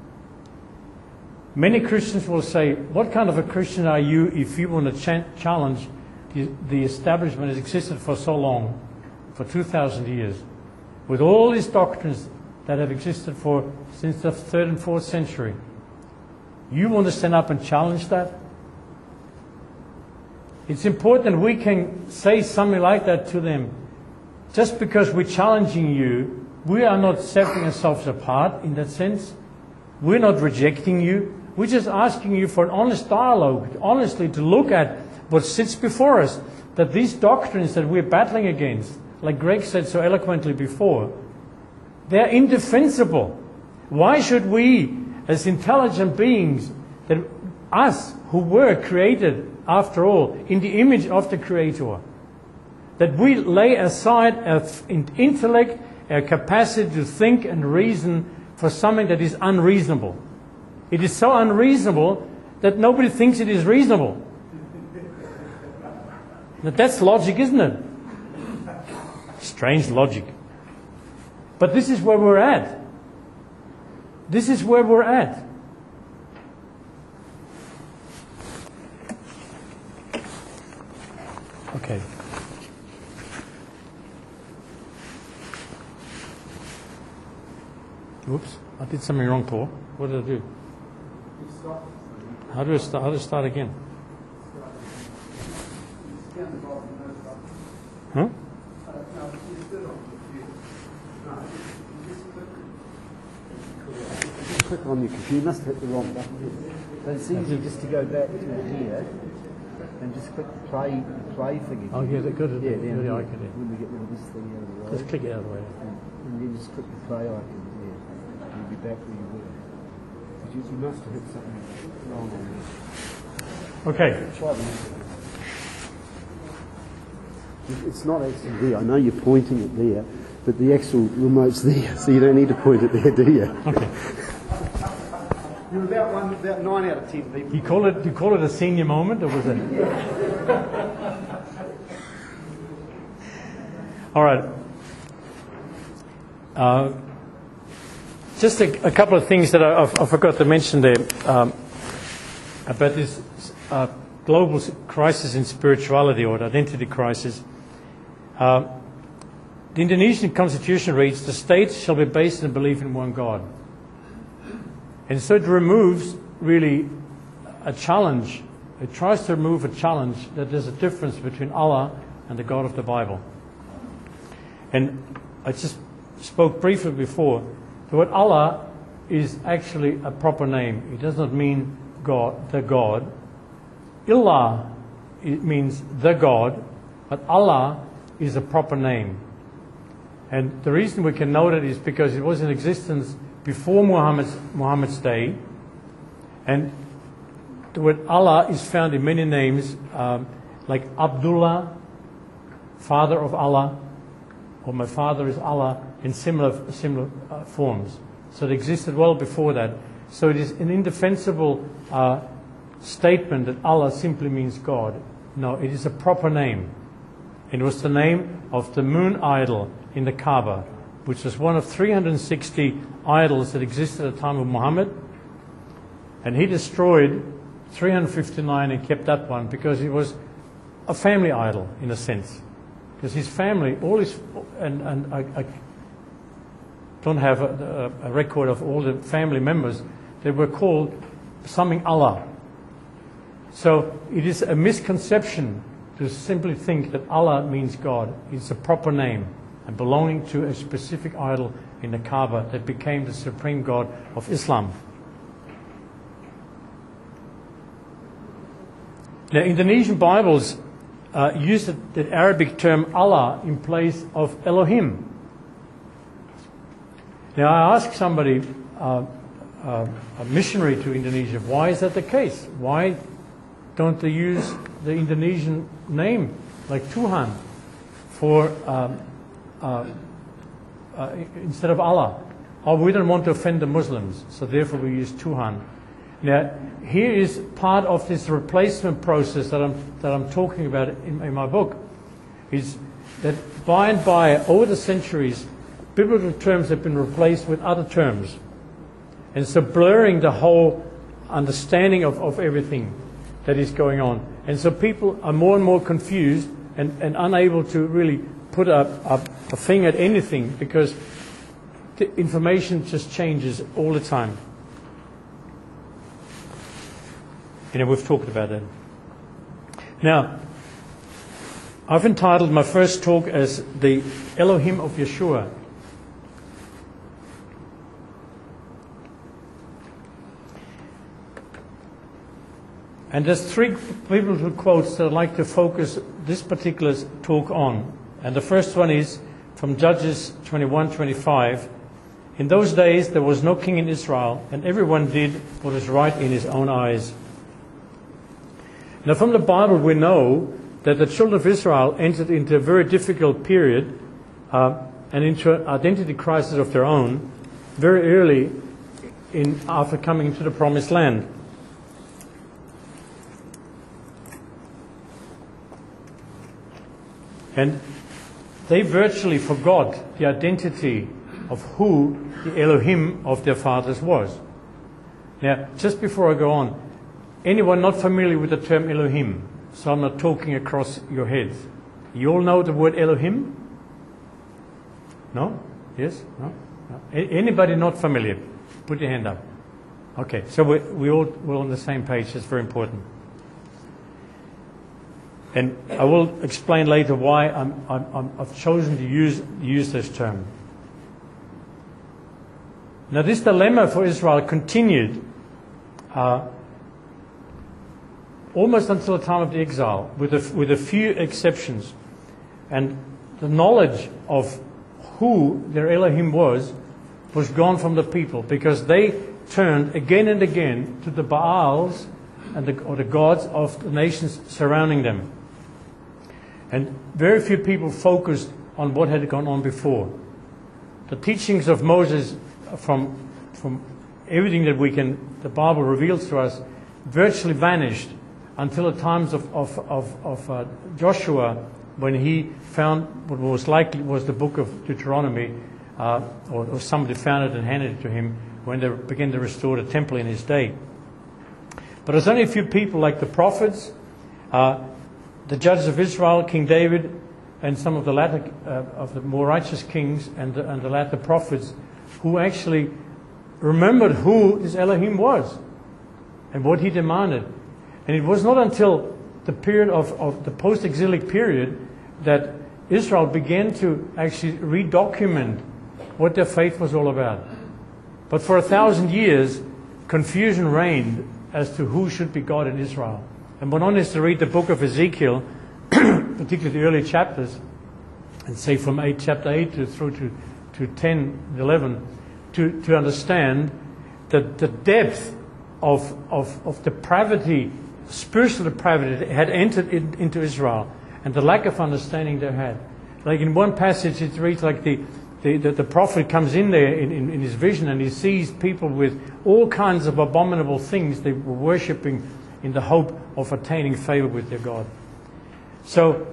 Many Christians will say, what kind of a Christian are you if you want to ch- challenge the, the establishment that has existed for so long, for two thousand years, with all these doctrines that have existed for since the third and fourth century? You want to stand up and challenge that? It's important we can say something like that to them. Just because we're challenging you, we are not setting ourselves apart in that sense. We're not rejecting you. We're just asking you for an honest dialogue, honestly to look at what sits before us, that these doctrines that we're battling against, like Greg said so eloquently before, they're indefensible. Why should we, as intelligent beings, that us who were created, after all, in the image of the Creator, that we lay aside our intellect, our capacity to think and reason for something that is unreasonable? It is so unreasonable that nobody thinks it is reasonable. Now, that's logic, isn't it? Strange logic. But this is where we're at. This is where we're at. Okay. Oops, I did something wrong, Paul. What did I do? How do I start? How do I start again? Huh? Click on your computer, you must hit the wrong button. So it's easy just to go back to here and just click the play, the play thing. Oh, yeah, that good. Yeah, down yeah, here, I can do. when we get rid of this thing out of the way. Just click it out of the way. And, and then just click the play icon, yeah. You'll be back where you were. You, you must have hit something wrong on this. Okay. Try the It's not actually there. I know you're pointing it there, but the actual remote's there, so you don't need to point it there, do you? Okay. You're about one, about nine out of ten people. You call it? You call it a senior moment, or was it? All right. Uh, just a, a couple of things that I, I, I forgot to mention there um, about this uh, global crisis in spirituality or identity crisis. Uh, the Indonesian constitution reads, "The state shall be based on belief in one God." And so it removes really a challenge. It tries to remove a challenge that there's a difference between Allah and the God of the Bible. And I just spoke briefly before. The word Allah is actually a proper name. It does not mean God, the God. Illah, it means the God, but Allah is a proper name. And the reason we can know that is because it was in existence before Muhammad's, Muhammad's day, and the word Allah is found in many names, um, like Abdullah, father of Allah, or my father is Allah, in similar similar uh, forms. So it existed well before that. So it is an indefensible uh, statement that Allah simply means God. No, it is a proper name. It was the name of the moon idol in the Kaaba, which was one of three hundred sixty idols that existed at the time of Muhammad. And he destroyed three hundred fifty-nine and kept that one because it was a family idol, in a sense. Because his family, all his, and, and I, I don't have a, a, a record of all the family members, they were called something Allah. So it is a misconception to simply think that Allah means God. It's a proper name and belonging to a specific idol in the Kaaba that became the supreme God of Islam. The Indonesian Bibles uh, use the, the Arabic term Allah in place of Elohim. Now I asked somebody, uh, uh, a missionary to Indonesia, why is that the case? Why don't they use the Indonesian name like Tuhan for um, uh, uh, instead of Allah? Oh, we don't want to offend the Muslims, so therefore we use Tuhan. Now, here is part of this replacement process that I'm that I'm talking about in, in my book, is that by and by, over the centuries, biblical terms have been replaced with other terms, and so blurring the whole understanding of, of everything that is going on. And so people are more and more confused and, and unable to really put a, a, a thing at anything because the information just changes all the time. You know, we've talked about that. Now, I've entitled my first talk as the Elohim of Yeshua. And there's three biblical quotes that I'd like to focus this particular talk on. And the first one is from Judges twenty-one twenty-five. In those days there was no king in Israel, and everyone did what was right in his own eyes. Now from the Bible we know that the children of Israel entered into a very difficult period uh, and into an identity crisis of their own very early in after coming into the Promised Land. And they virtually forgot the identity of who the Elohim of their fathers was. Now, just before I go on, anyone not familiar with the term Elohim? So I'm not talking across your heads. You all know the word Elohim? No? Yes? No? No? A- anybody not familiar? Put your hand up. Okay, so we, we all, we're on the same page. That's very important. And I will explain later why I'm, I'm, I'm, I've chosen to use, use this term. Now, this dilemma for Israel continued uh, almost until the time of the exile, with a, with a few exceptions. And the knowledge of who their Elohim was, was gone from the people, because they turned again and again to the Baals and the, or the gods of the nations surrounding them. And very few people focused on what had gone on before. The teachings of Moses, from, from everything that we can, the Bible reveals to us, virtually vanished until the times of, of, of, of uh, Joshua, when he found what was likely was the book of Deuteronomy, uh, or, or somebody found it and handed it to him when they began to restore the temple in his day. But there's only a few people like the prophets, uh, the judges of Israel, King David, and some of the latter uh, of the more righteous kings and the, and the latter prophets, who actually remembered who this Elohim was and what he demanded. And it was not until the period of, of the post-exilic period that Israel began to actually redocument what their faith was all about. But for a thousand years, confusion reigned as to who should be God in Israel. And one only has to read the book of Ezekiel, particularly the early chapters, and say from eight, chapter eight to, through to, to ten, eleven, to, to understand that the depth of, of, of depravity, spiritual depravity that had entered in, into Israel, and the lack of understanding they had. Like in one passage it reads like the, the, the, the prophet comes in there in, in, in his vision, and he sees people with all kinds of abominable things they were worshipping in the hope of attaining favor with their God. So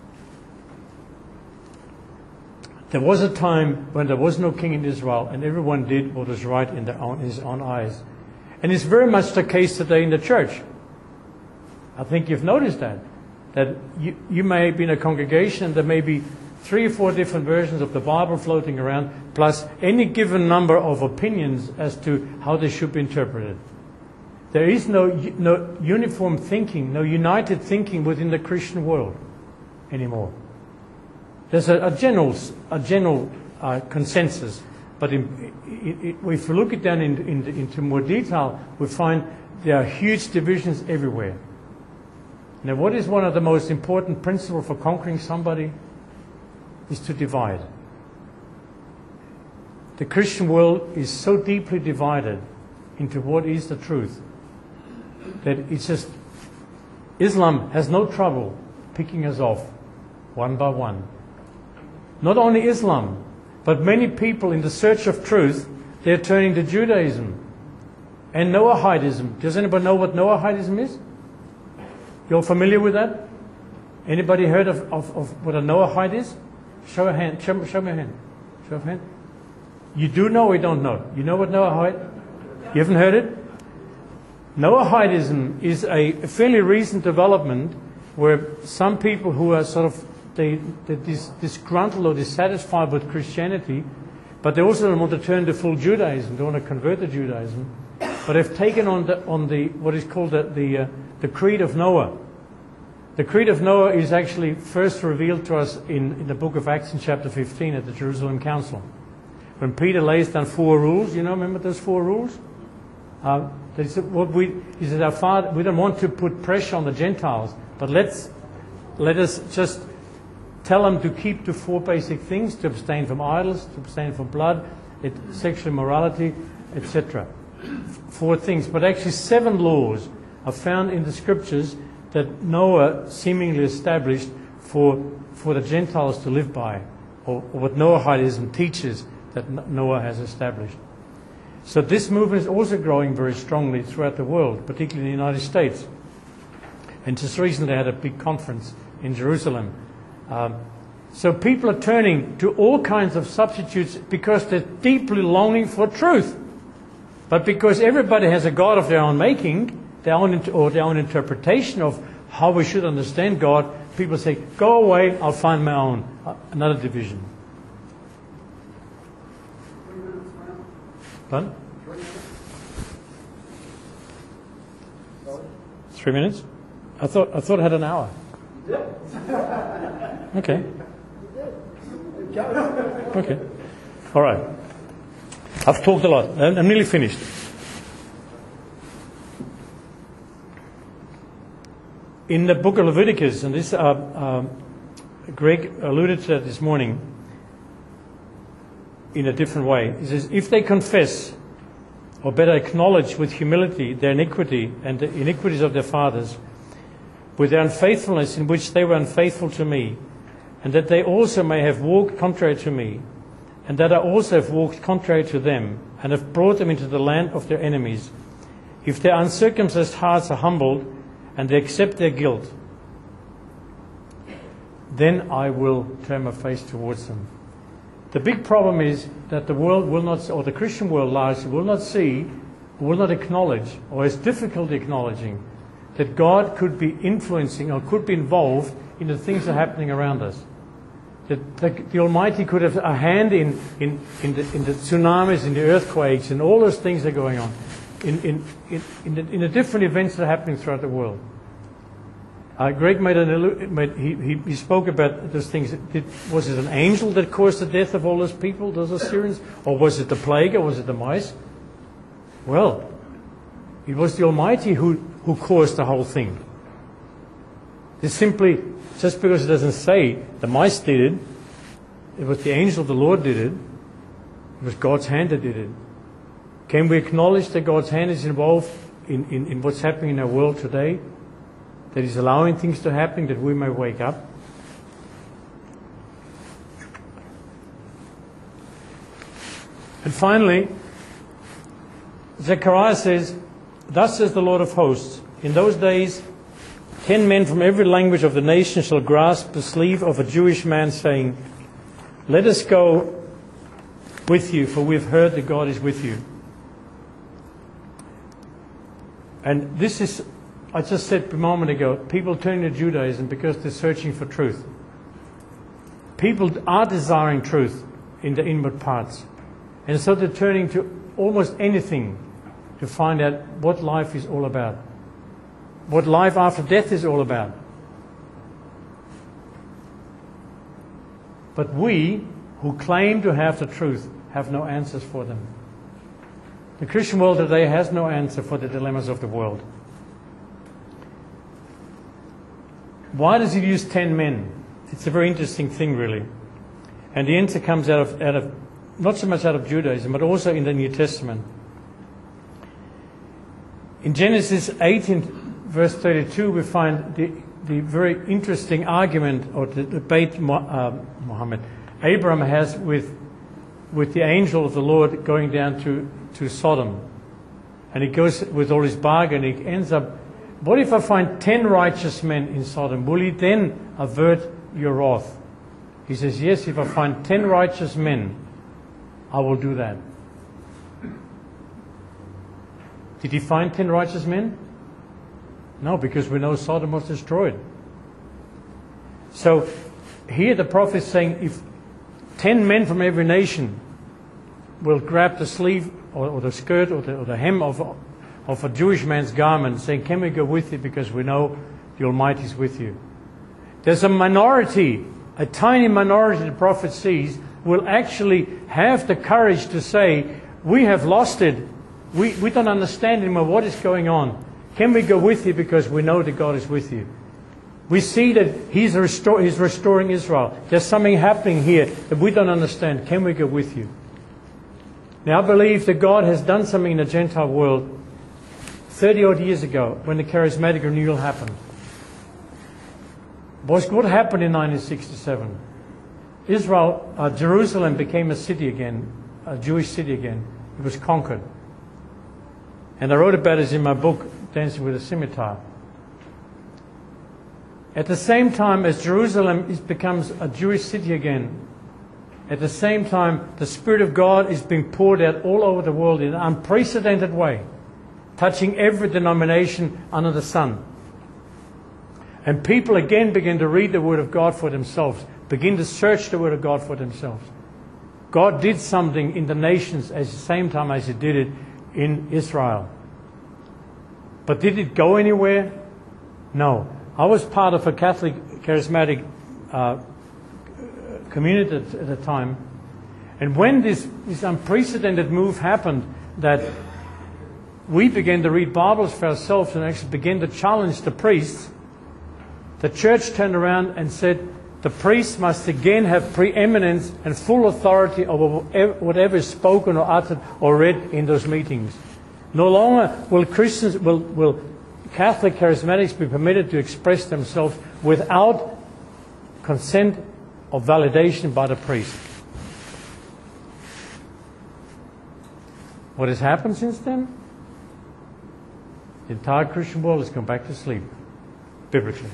there was a time when there was no king in Israel, and everyone did what was right in, their own, in his own eyes. And it's very much the case today in the church. I think you've noticed that. That you, you may be in a congregation and there may be three or four different versions of the Bible floating around, plus any given number of opinions as to how they should be interpreted. There is no, no uniform thinking, no united thinking within the Christian world anymore. There's a, a general, a general uh, consensus, but in, it, it, if we look it down in, in, into more detail, we find there are huge divisions everywhere. Now, what is one of the most important principles for conquering somebody? Is to divide. The Christian world is so deeply divided into what is the truth that it's just, Islam has no trouble picking us off one by one. Not only Islam, but many people in the search of truth, they're turning to Judaism and Noahidism. Does anybody know what Noahidism is? You're familiar with that? Anybody heard of, of, of what a Noahide is? Show a hand. Show, show me a hand. Show a hand. You do know or you don't know? You know what Noahide? You haven't heard it? Noahidism is a fairly recent development where some people who are sort of they, they're dis, disgruntled or dissatisfied with Christianity, but they also don't want to turn to full Judaism, they want to convert to Judaism, but they've taken on the, on the what is called the the, uh, the Creed of Noah. The Creed of Noah is actually first revealed to us in, in the book of Acts in chapter fifteen at the Jerusalem Council. When Peter lays down four rules, you know, remember those four rules? Uh, they said, what we, he said, our Father, we don't want to put pressure on the Gentiles, but let's let us just tell them to keep to four basic things: to abstain from idols, to abstain from blood, it, sexual immorality, et cetera. Four things, but actually seven laws are found in the scriptures that Noah seemingly established for for the Gentiles to live by, or, or what Noahidism teaches that Noah has established. So this movement is also growing very strongly throughout the world, particularly in the United States. And just recently I had a big conference in Jerusalem. Um, so people are turning to all kinds of substitutes because they're deeply longing for truth. But because everybody has a God of their own making, their own or their own interpretation of how we should understand God, people say, go away, I'll find my own, uh, another division. Done? Three minutes? I thought I thought I had an hour. Yeah. Okay. Okay. All right. I've talked a lot. I'm I'm nearly finished. In the book of Leviticus, and this uh, uh, Greg alluded to that this morning in a different way. He says, if they confess, or better acknowledge with humility their iniquity and the iniquities of their fathers, with their unfaithfulness in which they were unfaithful to me, and that they also may have walked contrary to me, and that I also have walked contrary to them, and have brought them into the land of their enemies, if their uncircumcised hearts are humbled, and they accept their guilt, then I will turn my face towards them. The big problem is that the world will not, or the Christian world largely, will not see, will not acknowledge, or has difficulty acknowledging, that God could be influencing or could be involved in the things that are happening around us. That the, the Almighty could have a hand in, in, in, the, in the tsunamis, in the earthquakes, and all those things that are going on, in, in, in, in, the, in the different events that are happening throughout the world. Uh, Greg made an made, he, he, he spoke about those things. Did, was it an angel that caused the death of all those people, those Assyrians? Or was it the plague, or was it the mice? Well, it was the Almighty who, who caused the whole thing. It's simply, just because it doesn't say the mice did it, it was the angel of the Lord did it, it was God's hand that did it. Can we acknowledge that God's hand is involved in, in, in what's happening in our world today? That He's allowing things to happen that we may wake up? And finally, Zechariah says, thus says the Lord of hosts, in those days ten men from every language of the nation shall grasp the sleeve of a Jewish man, saying, let us go with you, for we have heard that God is with you. And this is, I just said a moment ago, people turn to Judaism because they're searching for truth. People are desiring truth in the inward parts. And so they're turning to almost anything to find out what life is all about. What life after death is all about. But we, who claim to have the truth, have no answers for them. The Christian world today has no answer for the dilemmas of the world. Why does it use ten men? It's a very interesting thing, really. And the answer comes out of, out of not so much out of Judaism, but also in the New Testament. In Genesis eighteen, verse thirty-two, we find the, the very interesting argument or the debate uh, Muhammad, Abraham has with, with the angel of the Lord going down to, to Sodom. And he goes with all his bargain. He ends up, what if I find ten righteous men in Sodom? Will he then avert your wrath? He says, yes, if I find ten righteous men, I will do that. Did he find ten righteous men? No, because we know Sodom was destroyed. So here the prophet is saying, if ten men from every nation will grab the sleeve or, or the skirt or the, or the hem of, of a Jewish man's garment, saying, can we go with you because we know the Almighty is with you. There's a minority, a tiny minority the prophet sees, will actually have the courage to say, we have lost it. We, we don't understand anymore what is going on. Can we go with you because we know that God is with you? We see that He's, restore, he's restoring Israel. There's something happening here that we don't understand. Can we go with you? Now I believe that God has done something in the Gentile world thirty odd years ago when the charismatic renewal happened. What happened in nineteen sixty-seven? Israel, uh, Jerusalem became a city again, a Jewish city again. It was conquered. And I wrote about it in my book, Dancing with a Scimitar. At the same time as Jerusalem is, becomes a Jewish city again, at the same time the Spirit of God is being poured out all over the world in an unprecedented way, touching every denomination under the sun. And people again begin to read the Word of God for themselves, begin to search the Word of God for themselves. God did something in the nations at the same time as He did it in Israel. But did it go anywhere? No. I was part of a Catholic charismatic uh, community at, at the time. And when this, this unprecedented move happened, that we began to read Bibles for ourselves and actually began to challenge the priests, the church turned around and said, the priests must again have preeminence and full authority over whatever is spoken or uttered or read in those meetings. No longer will Christians, will, will Catholic charismatics be permitted to express themselves without consent or validation by the priest. What has happened since then? The entire Christian world has gone back to sleep, biblically.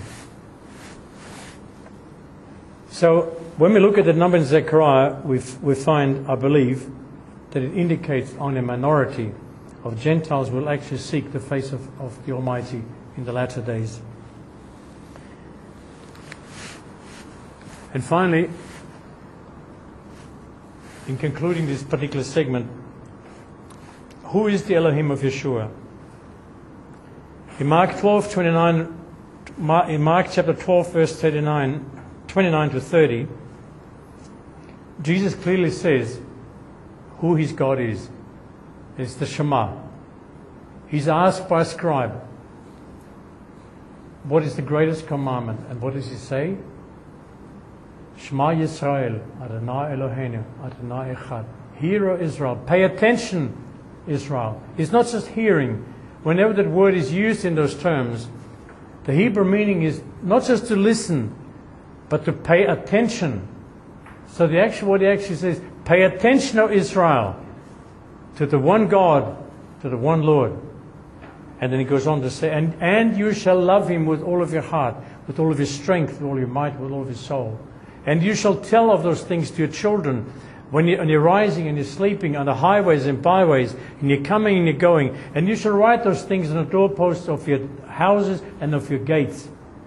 So, when we look at the number in Zechariah, we we find, I believe, that it indicates only a minority of Gentiles will actually seek the face of, of the Almighty in the latter days. And finally, in concluding this particular segment, who is the Elohim of Yeshua? In Mark twelve twenty-nine, in Mark chapter twelve, verse thirty-nine, twenty-nine to thirty, Jesus clearly says who his God is. It's the Shema. He's asked by a scribe, what is the greatest commandment? And what does he say? Shema Yisrael, Adonai Eloheinu, Adonai Echad. Hear, O Israel. Pay attention, Israel. It's not just hearing. Whenever that word is used in those terms, the Hebrew meaning is not just to listen, but to pay attention. So the actual, what he actually says, pay attention, O Israel, to the one God, to the one Lord. And then he goes on to say, and, and you shall love him with all of your heart, with all of your strength, with all your might, with all of your soul. And you shall tell of those things to your children when, you, when you're rising and you're sleeping on the highways and byways, and you're coming and you're going. And you shall write those things on the doorposts of your houses and of your gates.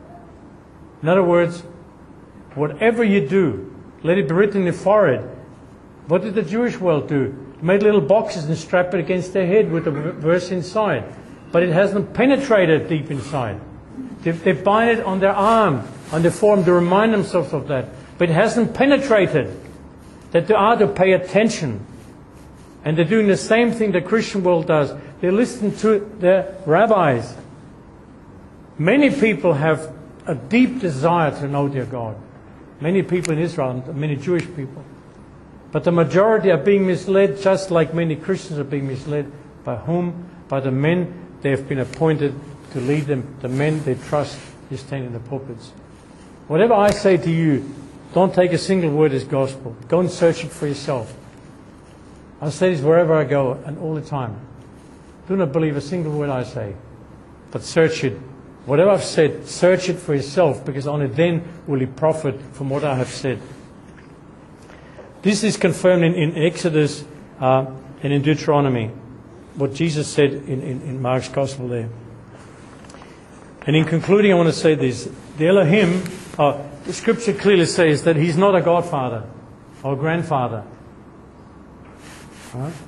In other words, whatever you do, let it be written in your forehead. What did the Jewish world do? They made little boxes and strapped it against their head with the verse inside. But it hasn't penetrated deep inside. They, they bind it on their arm, on their forearm, to remind themselves of that. But it hasn't penetrated. That they are to pay attention. And they're doing the same thing the Christian world does. They listen to their rabbis. Many people have a deep desire to know their God. Many people in Israel, many Jewish people. But the majority are being misled, just like many Christians are being misled. By whom? By the men they have been appointed to lead them, the men they trust who stand in the pulpits. Whatever I say to you, don't take a single word as gospel. Go and search it for yourself. I say this wherever I go and all the time. Do not believe a single word I say, but search it. Whatever I've said, search it for yourself, because only then will you profit from what I have said. This is confirmed in, in Exodus uh, and in Deuteronomy, what Jesus said in, in, in Mark's Gospel there. And in concluding, I want to say this. The Elohim, uh, the Scripture clearly says that He's not a godfather or grandfather. Right?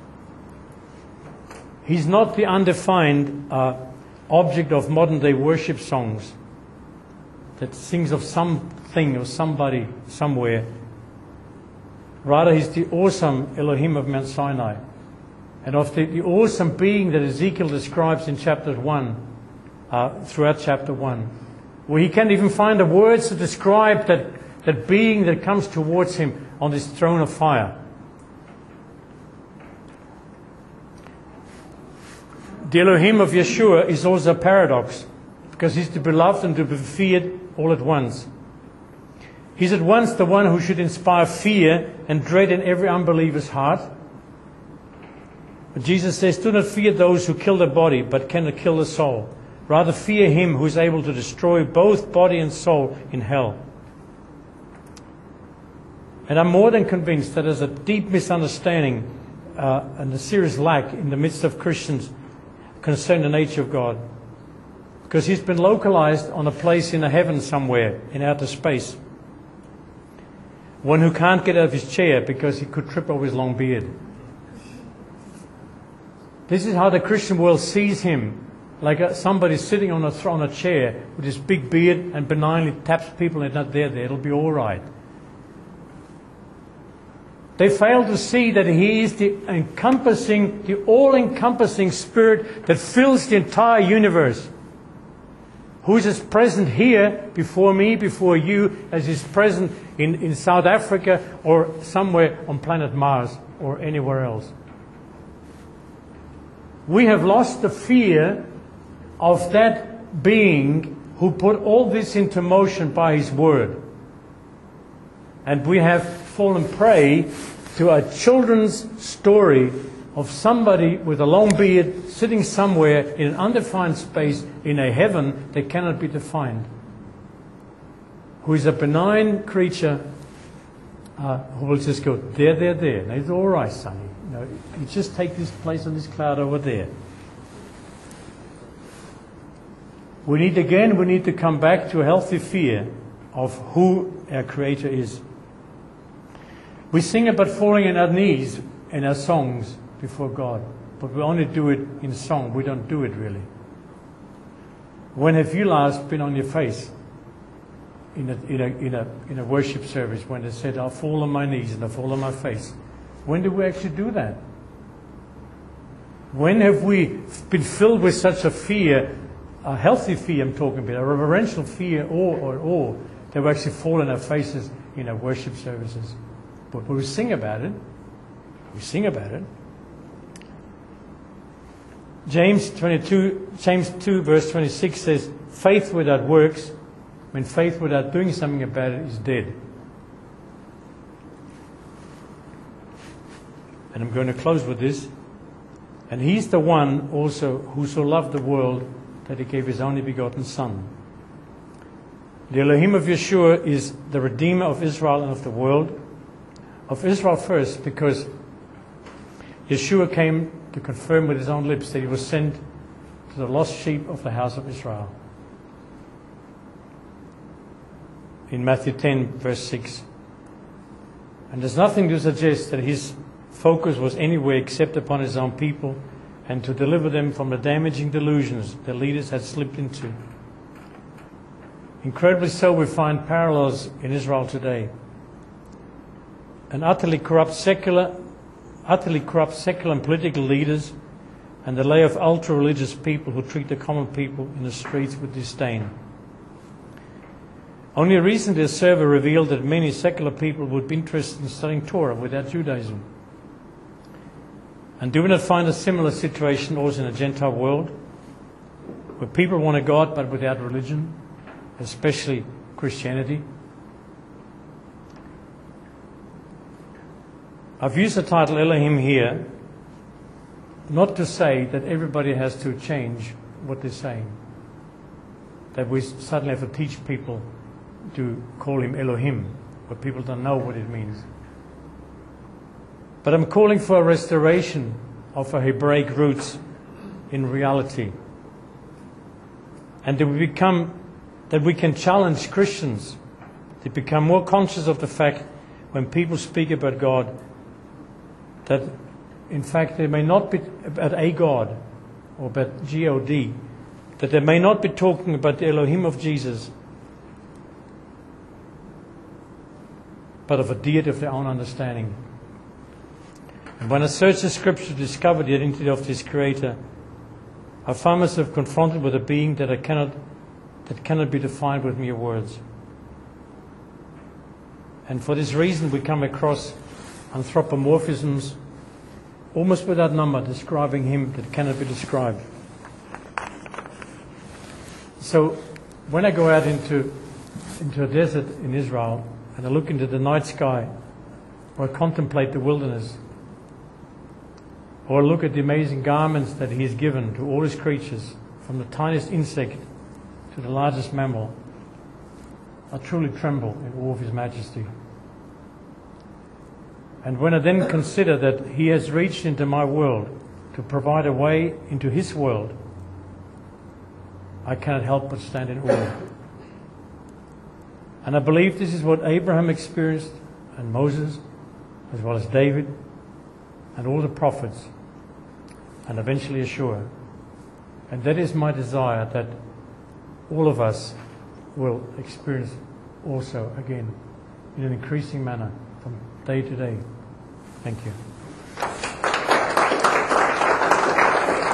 He's not the undefined uh, object of modern-day worship songs that sings of something or somebody somewhere. Rather, He's the awesome Elohim of Mount Sinai, and of the, the awesome being that Ezekiel describes in chapter one, uh, throughout chapter one, where he can't even find the words to describe that, that being that comes towards him on this throne of fire. The Elohim of Yeshua is also a paradox, because He's to be loved and to be feared all at once. He's at once the one who should inspire fear and dread in every unbeliever's heart. But Jesus says, do not fear those who kill the body, but cannot kill the soul. Rather fear Him who is able to destroy both body and soul in hell. And I'm more than convinced that there's a deep misunderstanding uh, and a serious lack in the midst of Christians concerning the nature of God. Because He's been localized on a place in the heavens somewhere, in outer space. One who can't get out of his chair because he could trip over his long beard. This is how the Christian world sees Him, like a, somebody sitting on a throne, a chair with his big beard and benignly taps people and not there, there, it'll be all right. They fail to see that He is the encompassing, the all-encompassing Spirit that fills the entire universe. Who is as present here before me, before you, as is present in, in South Africa or somewhere on planet Mars or anywhere else. We have lost the fear of that being who put all this into motion by His Word. And we have fallen prey to a children's story of somebody with a long beard sitting somewhere in an undefined space in a heaven that cannot be defined, who is a benign creature uh, who will just go, there, there, there. Now, it's all right, sonny. You know, you just take this place on this cloud over there. We need, again, we need to come back to a healthy fear of who our Creator is. We sing about falling on our knees in our songs before God, but we only do it in song. We don't do it really. When have you last been on your face in a, in a, in a, in a worship service when they said, I'll fall on my knees and I'll fall on my face? When do we actually do that? When have we been filled with such a fear, a healthy fear I'm talking about, a reverential fear, awe or awe, that we actually fall on our faces in our worship services? But we sing about it. We sing about it. James twenty-two, James two, verse twenty-six says, faith without works, when faith without doing something about it is dead. And I'm going to close with this. And He's the one also who so loved the world that He gave His only begotten Son. The Elohim of Yeshua is the Redeemer of Israel and of the world. Of Israel first, because Yeshua came to confirm with His own lips that He was sent to the lost sheep of the house of Israel. In Matthew ten, verse six. And there's nothing to suggest that His focus was anywhere except upon His own people and to deliver them from the damaging delusions the leaders had slipped into. Incredibly so, we find parallels in Israel today. An utterly corrupt secular, utterly corrupt secular and political leaders, and the lay of ultra-religious people who treat the common people in the streets with disdain. Only recently a survey revealed that many secular people would be interested in studying Torah without Judaism. And do we not find a similar situation also in the Gentile world, where people want a God but without religion, especially Christianity? I've used the title Elohim here not to say that everybody has to change what they're saying, that we suddenly have to teach people to call Him Elohim, but people don't know what it means. But I'm calling for a restoration of our Hebraic roots in reality, and that we become, that we can challenge Christians to become more conscious of the fact when people speak about God, that in fact they may not be about a God or about G O D, that they may not be talking about the Elohim of Jesus, but of a deity of their own understanding. And when I searched the Scripture to discover the identity of this Creator, I found myself confronted with a being that I cannot, that cannot be defined with mere words. And for this reason we come across anthropomorphisms almost without number describing Him that cannot be described. So when I go out into, into a desert in Israel and I look into the night sky, or I contemplate the wilderness, or look at the amazing garments that He has given to all His creatures, from the tiniest insect to the largest mammal, I truly tremble in awe of His majesty. And when I then consider that He has reached into my world to provide a way into His world, I cannot help but stand in awe. And I believe this is what Abraham experienced, and Moses, as well as David, and all the prophets, and eventually Yeshua. And that is my desire, that all of us will experience also again in an increasing manner from day to day. Thank you.